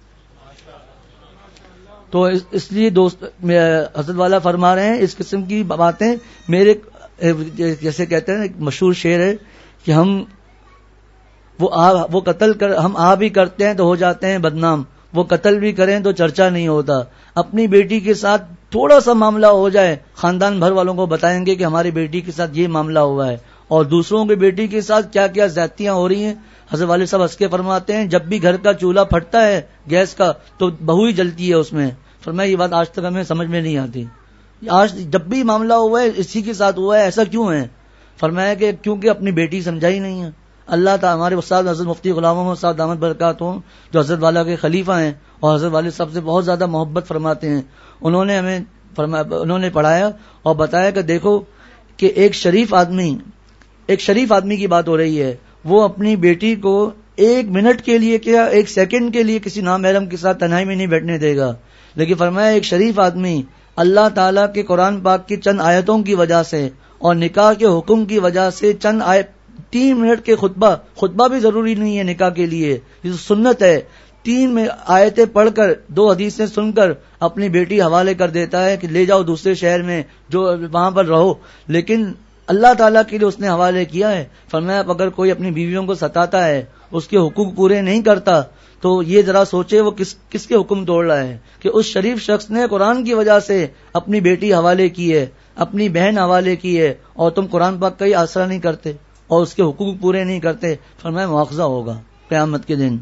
تو اس لیے دوست حضرت والا فرما رہے ہیں اس قسم کی باتیں میرے جیسے کہتے ہیں ایک مشہور شعر ہے کہ ہم وہ آ وہ قتل کر ہم آ بھی کرتے ہیں تو ہو جاتے ہیں بدنام، وہ قتل بھی کریں تو چرچا نہیں ہوتا۔ اپنی بیٹی کے ساتھ تھوڑا سا معاملہ ہو جائے خاندان بھر والوں کو بتائیں گے کہ ہماری بیٹی کے ساتھ یہ معاملہ ہوا ہے، اور دوسروں کی بیٹی کے ساتھ کیا کیا زیادتیاں ہو رہی ہیں۔ حضرت والد صاحب ہنس کے فرماتے ہیں جب بھی گھر کا چولہا پھٹتا ہے گیس کا تو بہو ہی جلتی ہے اس میں۔ فرمایا یہ بات آج تک ہمیں سمجھ میں نہیں آتی، آج جب بھی معاملہ ہوا ہے اسی کے ساتھ ہوا ہے، ایسا کیوں ہے؟ فرمایا کہ کیونکہ اپنی بیٹی سمجھائی نہیں ہے۔ اللہ تعالیٰ ہمارے استاد حضرت مفتی غلام محمد صاحب دامت برکاتہم جو حضرت والا کے خلیفہ ہیں اور حضرت والد صاحب سے بہت زیادہ محبت فرماتے ہیں، انہوں نے ہمیں فرمایا انہوں نے پڑھایا اور بتایا کہ دیکھو کہ ایک شریف آدمی ایک شریف آدمی کی بات ہو رہی ہے، وہ اپنی بیٹی کو ایک منٹ کے لیے کیا ایک سیکنڈ کے لیے کسی نامحرم کے ساتھ تنہائی میں نہیں بیٹھنے دے گا، لیکن فرمایا ایک شریف آدمی اللہ تعالیٰ کے قرآن پاک کی چند آیتوں کی وجہ سے اور نکاح کے حکم کی وجہ سے چند آیت تین منٹ کے خطبہ خطبہ بھی ضروری نہیں ہے نکاح کے لیے، یہ سنت ہے، تین میں آیتیں پڑھ کر دو حدیثیں سن کر اپنی بیٹی حوالے کر دیتا ہے کہ لے جاؤ دوسرے شہر میں جو وہاں پر رہو، لیکن اللہ تعالیٰ کے لیے اس نے حوالے کیا ہے۔ فرمایا اگر کوئی اپنی بیویوں کو ستاتا ہے، اس کے حقوق پورے نہیں کرتا، تو یہ ذرا سوچے وہ کس کس کے حکم توڑ رہا ہے کہ اس شریف شخص نے قرآن کی وجہ سے اپنی بیٹی حوالے کی ہے، اپنی بہن حوالے کی ہے، اور تم قرآن پاک کا ہی آسرا نہیں کرتے اور اس کے حقوق پورے نہیں کرتے۔ فرمایا مواخذہ ہوگا قیامت کے دن۔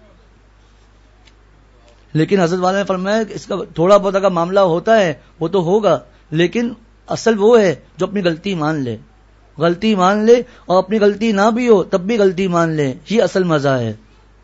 لیکن حضرت والا نے فرمایا کہ اس کا تھوڑا بہت اگر معاملہ ہوتا ہے وہ تو ہوگا، لیکن اصل وہ ہے جو اپنی غلطی مان لے غلطی مان لے اور اپنی غلطی نہ بھی ہو تب بھی غلطی مان لے، یہ اصل مزہ ہے۔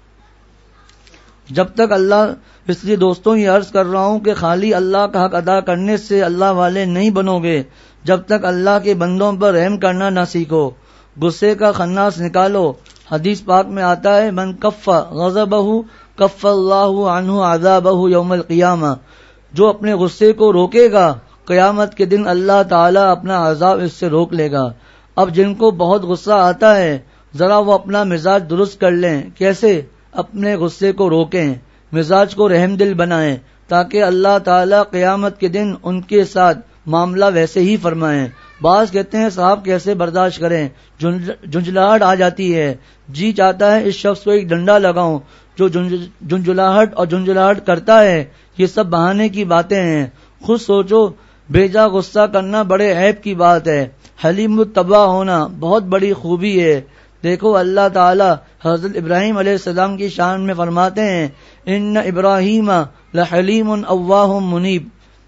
جب تک اللہ اس لیے دوستوں یہ عرض کر رہا ہوں کہ خالی اللہ کا حق ادا کرنے سے اللہ والے نہیں بنو گے جب تک اللہ کے بندوں پر رحم کرنا نہ سیکھو، غصے کا خناس نکالو۔ حدیث پاک میں آتا ہے من کف غضبہ کف اللہ عنہ عذابہ یوم القیامہ، جو اپنے غصے کو روکے گا قیامت کے دن اللہ تعالیٰ اپنا عذاب اس سے روک لے گا۔ اب جن کو بہت غصہ آتا ہے ذرا وہ اپنا مزاج درست کر لیں۔ کیسے؟ اپنے غصے کو روکیں، مزاج کو رحم دل بنائیں، تاکہ اللہ تعالیٰ قیامت کے دن ان کے ساتھ معاملہ ویسے ہی فرمائیں۔ بعض کہتے ہیں صاحب کیسے برداشت کریں، جھنجھلاہٹ آ جاتی ہے، جی چاہتا ہے اس شخص کو ایک ڈنڈا لگاؤں جو جھنجھلاہٹ اور جھنجھلاہٹ کرتا ہے۔ یہ سب بہانے کی باتیں ہیں، خود سوچو، بیجا غصہ کرنا بڑے عیب کی بات ہے، حلیم الطبع ہونا بہت بڑی خوبی ہے۔ دیکھو اللہ تعالیٰ حضرت ابراہیم علیہ السلام کی شان میں فرماتے ہیں ان ابراہیم لحلیم اواہ منیب،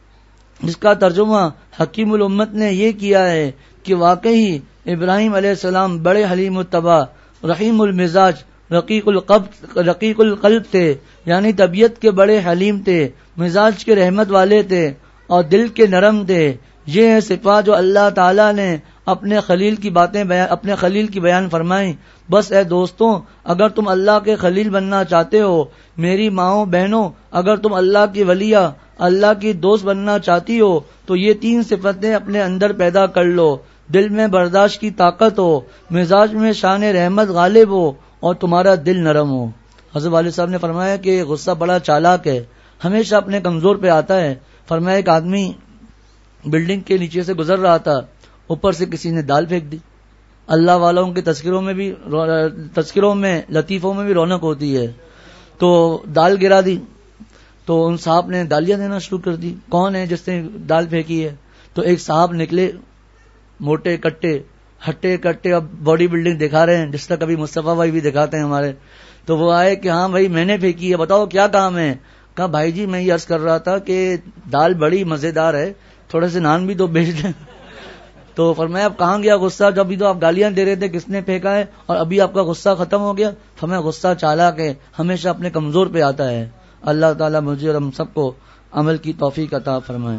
جس کا ترجمہ حکیم الامت نے یہ کیا ہے کہ واقعی ابراہیم علیہ السلام بڑے حلیم الطبع، رحیم المزاج، رقیق القلب رقیق القلب تھے، یعنی طبیعت کے بڑے حلیم تھے، مزاج کے رحمت والے تھے اور دل کے نرم تھے۔ یہ ہے صفات جو اللہ تعالیٰ نے اپنے خلیل کی باتیں بیان اپنے خلیل کی بیان فرمائیں۔ بس اے دوستوں، اگر تم اللہ کے خلیل بننا چاہتے ہو، میری ماؤں بہنوں، اگر تم اللہ کی ولیہ، اللہ کی دوست بننا چاہتی ہو تو یہ تین صفتیں اپنے اندر پیدا کر لو۔ دل میں برداشت کی طاقت ہو، مزاج میں شان رحمت غالب ہو اور تمہارا دل نرم ہو۔ حضرت والد صاحب نے فرمایا کہ غصہ بڑا چالاک ہے، ہمیشہ اپنے کمزور پہ آتا ہے۔ فرمایا ایک آدمی بلڈنگ کے نیچے سے گزر رہا تھا، اوپر سے کسی نے دال پھینک دی۔ اللہ والوں کے تذکروں میں بھی تذکروں میں لطیفوں میں بھی رونق ہوتی ہے، تو دال گرا دی، تو ان صاحب نے دالیاں دینا شروع کر دی، کون ہے جس نے دال پھینکی ہے؟ تو ایک صاحب نکلے، موٹے کٹے ہٹے کٹے، اب باڈی بلڈنگ دکھا رہے ہیں جس طرح کبھی مصطفیٰ بھائی بھی دکھاتے ہیں ہمارے۔ تو وہ آئے کہ ہاں بھائی میں نے پھینکی ہے، بتاؤ کیا کام ہے؟ کہا بھائی جی میں یہ عرض کر رہا تھا کہ دال بڑی مزیدار ہے، تھوڑے سے نان بھی تو بیچ دیں۔ تو فرمایا اب کہاں گیا غصہ؟ جب بھی تو آپ گالیاں دے رہے تھے کس نے پھینکا ہے اور ابھی آپ کا غصہ ختم ہو گیا؟ فرمایا غصہ چالاک ہے، ہمیشہ اپنے کمزور پہ آتا ہے۔ اللہ تعالیٰ مجھے اور ہم سب کو عمل کی توفیق عطا فرمائے۔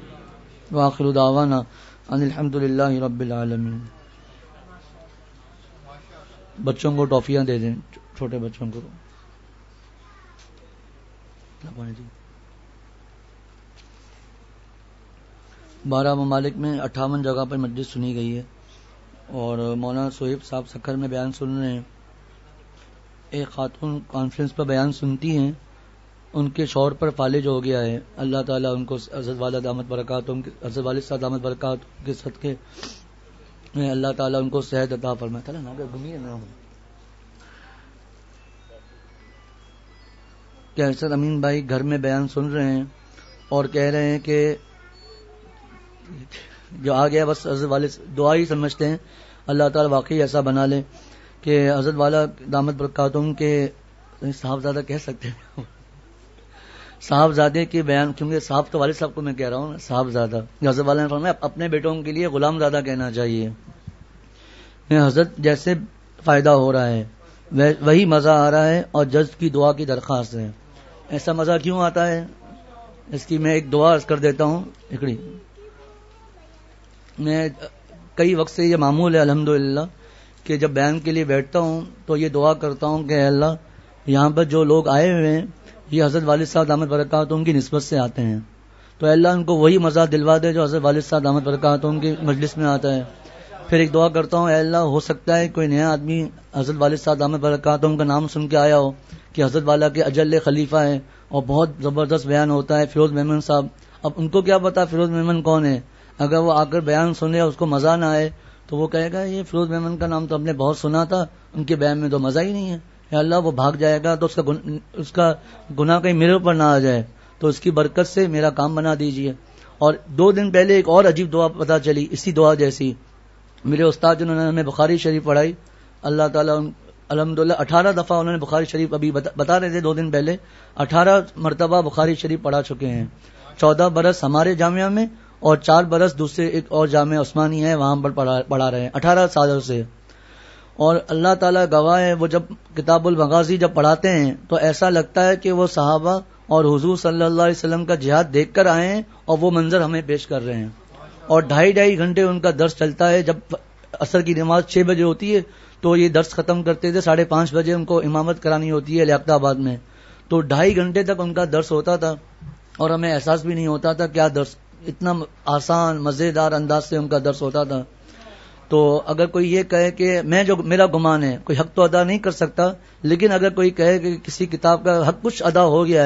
وآخر دعوانا ان الحمد للہ رب العالمین۔ بچوں کو ٹافیاں دے دیں، چھوٹے بچوں کو۔ بارہ ممالک میں اٹھاون جگہ پر مجلس سنی گئی ہے اور مولانا سہیب صاحب سکھر میں بیان سن رہے ہیں۔ ایک خاتون کانفرنس پر بیان سنتی ہیں، ان کے شوہر پر فالج ہو گیا ہے، اللہ تعالیٰ ان کو حضرت والد دامت برکاتہ حضرت والد صاحب دامت برکاتہ کے صدقے میں اللہ تعالیٰ ان کو صحت عطا فرمائے۔ تعالیٰ نہ گھمیے نہ ہو۔ کیسر امین بھائی گھر میں بیان سن رہے ہیں اور کہہ رہے ہیں کہ جو آ گیا بس حضرت والد دعا ہی سمجھتے ہیں، اللہ تعالیٰ واقعی ایسا بنا لے کہ حضرت والا دامت برکاتہم کے صاحبزادہ کہہ سکتے ہیں، صاحبزادے کے بیان، کیونکہ صاحب تو والد صاحب کو میں کہہ رہا ہوں، صاحبزادہ حضرت والا نے فرمایا اپنے بیٹوں کے لیے غلام زادہ کہنا چاہیے۔ حضرت جیسے فائدہ ہو رہا ہے وہی مزہ آ رہا ہے اور جج کی دعا کی درخواست ہے۔ ایسا مزہ کیوں آتا ہے اس کی میں ایک دعا عرض کر دیتا ہوں۔ اکڑی میں کئی وقت سے یہ معمول ہے الحمدللہ کہ جب بیان کے لیے بیٹھتا ہوں تو یہ دعا کرتا ہوں کہ اے اللہ یہاں پر جو لوگ آئے ہوئے ہیں یہ حضرت والد صاحب دامت برکاتہم کی نسبت سے آتے ہیں، تو اے اللہ ان کو وہی مزہ دلوا دے جو حضرت والد صاحب دامت برکاتہم کی مجلس میں آتا ہے۔ پھر ایک دعا کرتا ہوں اے اللہ ہو سکتا ہے کوئی نیا آدمی حضرت والد صاحب دامت برکاتہم کا نام سن کے آیا ہو کہ حضرت والا کے اجل خلیفہ ہیں اور بہت زبردست بیان ہوتا ہے فیروز میمن صاحب، اب ان کو کیا پتا فیروز میمن کون ہے؟ اگر وہ آ کر بیان سنے اس کو مزہ نہ آئے تو وہ کہے گا یہ فیروز میمن کا نام تو ہم نے بہت سنا تھا، ان کے بیان میں تو مزہ ہی نہیں ہے، یا اللہ وہ بھاگ جائے گا تو اس کا گن... اس کا گناہ کہیں میرے اوپر نہ آ جائے، تو اس کی برکت سے میرا کام بنا دیجیے۔ اور دو دن پہلے ایک اور عجیب دعا پتہ چلی اسی دعا جیسی، میرے استاد جنہوں نے ہمیں بخاری شریف پڑھائی، اللہ تعالیٰ الحمدللہ اٹھارہ دفعہ انہوں نے بخاری شریف ابھی بتا رہے تھے دو دن پہلے اٹھارہ مرتبہ بخاری شریف پڑھا چکے ہیں، چودہ برس ہمارے جامعہ میں اور چار برس دوسرے ایک اور جامعہ عثمانی ہے وہاں پر پڑھا رہے ہیں اٹھارہ سالوں سے۔ اور اللہ تعالیٰ گواہ ہے وہ جب کتاب المغازی جب پڑھاتے ہیں تو ایسا لگتا ہے کہ وہ صحابہ اور حضور صلی اللہ علیہ وسلم کا جہاد دیکھ کر آئے ہیں اور وہ منظر ہمیں پیش کر رہے ہیں، اور ڈھائی ڈھائی گھنٹے ان کا درس چلتا ہے۔ جب عصر کی نماز چھ بجے ہوتی ہے تو یہ درس ختم کرتے تھے، ساڑھے پانچ بجے ان کو امامت کرانی ہوتی ہے لیاقت آباد میں، تو ڈھائی گھنٹے تک ان کا درس ہوتا تھا اور ہمیں احساس بھی نہیں ہوتا تھا کیا درس، اتنا آسان مزیدار انداز سے ان کا درس ہوتا تھا۔ تو اگر کوئی یہ کہے کہ میں جو میرا گمان ہے کوئی حق تو ادا نہیں کر سکتا، لیکن اگر کوئی کہے کہ کسی کتاب کا حق کچھ ادا ہو گیا ہے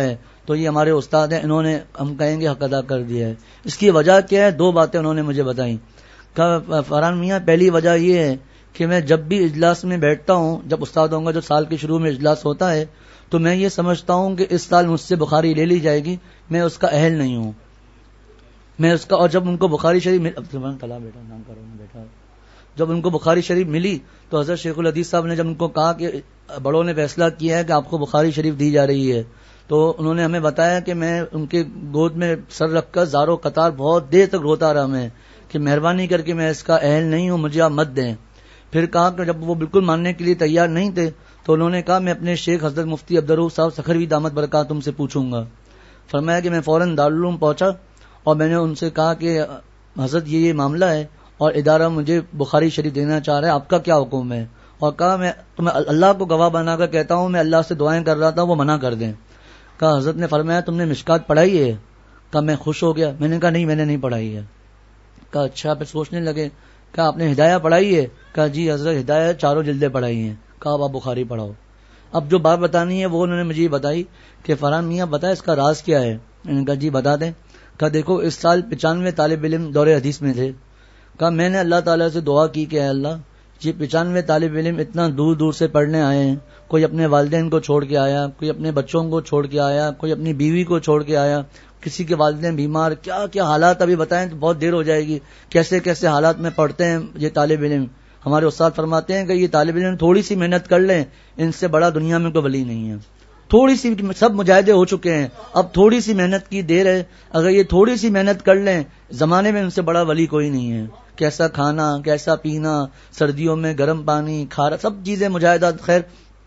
تو یہ ہمارے استاد ہیں, انہوں نے ہم کہیں گے حق ادا کر دیا ہے. اس کی وجہ کیا ہے؟ دو باتیں انہوں نے مجھے بتائیں. فرحان میاں پہلی وجہ یہ ہے کہ میں جب بھی اجلاس میں بیٹھتا ہوں, جب استادوں کا جو سال کے شروع میں اجلاس ہوتا ہے, تو میں یہ سمجھتا ہوں کہ اس سال مجھ سے بخاری لے لی جائے گی, میں اس کا اہل نہیں ہوں. میں اس کا, اور جب ان کو بخاری شریف بیٹا نام کرو بیٹا جب ان کو بخاری شریف ملی تو حضرت شیخ الحدیث صاحب نے جب ان کو کہا کہ بڑوں نے فیصلہ کیا ہے کہ آپ کو بخاری شریف دی جا رہی ہے, تو انہوں نے ہمیں بتایا کہ میں ان کے گود میں سر رکھ کر زاروں قطار بہت دیر تک روتا رہا میں کہ مہربانی کر کے میں اس کا اہل نہیں ہوں, مجھے آپ مت دیں. پھر کہا کہ جب وہ بالکل ماننے کے لیے تیار نہیں تھے تو انہوں نے کہا میں اپنے شیخ حضرت مفتی عبدالرؤف صاحب سکھروی دامت برکاتہم سے پوچھوں گا. فرمایا کہ میں فوراً دارالعلوم پہنچا اور میں نے ان سے کہا کہ حضرت یہ یہ معاملہ ہے اور ادارہ مجھے بخاری شریف دینا چاہ رہا ہے, آپ کا کیا حکم ہے؟ اور کہا میں تمہیں اللہ کو گواہ بنا کر کہتا ہوں میں اللہ سے دعائیں کر رہا تھا, وہ منع کر دیں. کہا حضرت نے فرمایا تم نے مشکات پڑھائی ہے؟ کہا میں خوش ہو گیا, میں نے کہا نہیں میں نے نہیں پڑھائی ہے. کہا اچھا. پھر سوچنے لگے. کہا آپ نے ہدایہ پڑھائی ہے؟ کہا جی حضرت ہدایہ چاروں جلدیں پڑھائی ہیں. کہا اب آپ بخاری پڑھاؤ. اب جو بات بتانی ہے وہ انہوں نے مجھے بتائی کہ فرحان میاں بتائے اس کا راز کیا ہے. میں نے کہا جی بتا دیں. کہا دیکھو اس سال پچانوے طالب علم دور حدیث میں تھے. کہا میں نے اللہ تعالیٰ سے دعا کی کہ اے اللہ یہ پچانوے طالب علم اتنا دور دور سے پڑھنے آئے ہیں, کوئی اپنے والدین کو چھوڑ کے آیا, کوئی اپنے بچوں کو چھوڑ کے آیا, کوئی اپنی بیوی کو چھوڑ کے آیا, کسی کے والدین بیمار, کیا کیا حالات ابھی بتائیں تو بہت دیر ہو جائے گی, کیسے کیسے حالات میں پڑھتے ہیں یہ طالب علم. ہمارے استاد فرماتے ہیں کہ یہ طالب علم تھوڑی سی محنت کر لیں, ان سے بڑا دنیا میں کوئی ولی نہیں ہے. تھوڑی سی, سب مجاہدے ہو چکے ہیں, اب تھوڑی سی محنت کی دیر ہے, اگر یہ تھوڑی سی محنت کر لیں زمانے میں ان سے بڑا ولی کوئی نہیں ہے. کیسا کھانا, کیسا پینا, سردیوں میں گرم پانی, کھارا, سب چیزیں مجاہدات. خیر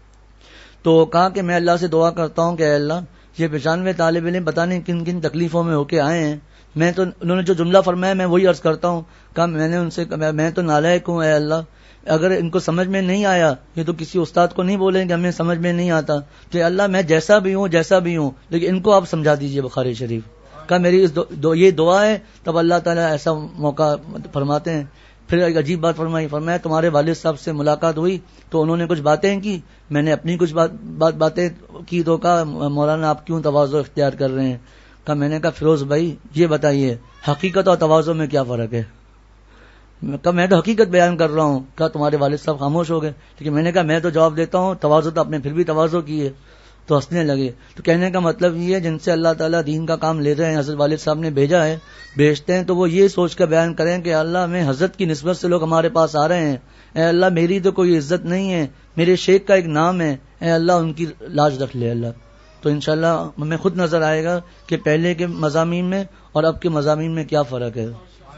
تو کہا کہ میں اللہ سے دعا کرتا ہوں کہ اے اللہ یہ پچانوے طالب علم پتہ نہیں کن کن تکلیفوں میں ہو کے آئے ہیں. میں تو انہوں نے جو جملہ فرمایا میں وہی عرض کرتا ہوں. کہا میں نے ان سے میں تو نالائق ہوں, اے اللہ اگر ان کو سمجھ میں نہیں آیا, یہ تو کسی استاد کو نہیں بولیں کہ ہمیں سمجھ میں نہیں آتا, کہ اللہ میں جیسا بھی ہوں جیسا بھی ہوں لیکن ان کو آپ سمجھا دیجئے بخاری شریف. کہا میری اس دو, دو یہ دعا ہے. تب اللہ تعالیٰ ایسا موقع فرماتے ہیں. پھر ایک عجیب بات فرمائی. فرمایا تمہارے والد صاحب سے ملاقات ہوئی تو انہوں نے کچھ باتیں کی, میں نے اپنی کچھ بات, بات باتیں کی تو کہا مولانا آپ کیوں تواضع اختیار کر رہے ہیں. کہا میں نے کہا فیروز بھائی یہ بتائیے حقیقت اور تواضع میں کیا فرق ہے. کہا میں تو حقیقت بیان کر رہا ہوں. کہا تمہارے والد صاحب خاموش ہو گئے. لیکن میں نے کہا میں تو جواب دیتا ہوں, تواضع تو آپ نے پھر بھی تواضع کی ہے. تو ہنسنے لگے. تو کہنے کا مطلب یہ ہے جن سے اللہ تعالیٰ دین کا کام لے رہے ہیں, حضرت والد صاحب نے بھیجا ہے, بھیجتے ہیں تو وہ یہ سوچ کر بیان کریں کہ اللہ میں حضرت کی نسبت سے لوگ ہمارے پاس آ رہے ہیں, اے اللہ میری تو کوئی عزت نہیں ہے, میرے شیخ کا ایک نام ہے, اے اللہ ان کی لاج رکھ لے اللہ. تو انشاءاللہ ہمیں خود نظر آئے گا کہ پہلے کے مضامین میں اور اب کے مضامین میں کیا فرق ہے.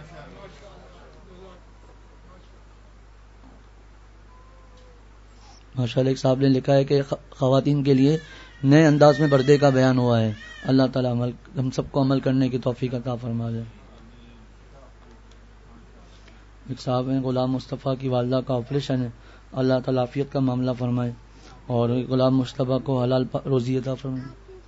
ماشاءاللہ ایک صاحب نے لکھا ہے کہ خواتین کے لیے نئے انداز میں پردے کا بیان ہوا ہے. اللہ تعالیٰ عمل ہم سب کو عمل کرنے کی توفیق عطا فرما دے. ایک صاحب ہیں غلام مصطفیٰ کی والدہ کا آپریشن ہے, اللہ تعالیٰ عافیت کا معاملہ فرمائے اور غلام مصطفیٰ کو حلال روزی عطا فرمائے.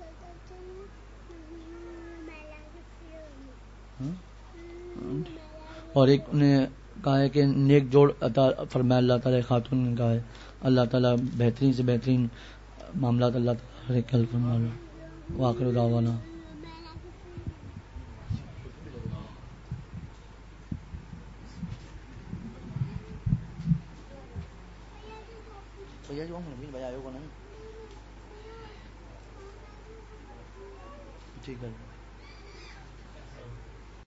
اور ایک نے کہا ہے کہ نیک جوڑ عطا فرمائے اللہ تعالیٰ. خاتون نے کہا ہے اللہ تعالیٰ بہترین سے بہترین معاملات اللہ تعالیٰ ہر حل فرما لو. وآخر دعوانا ٹھیک ہے.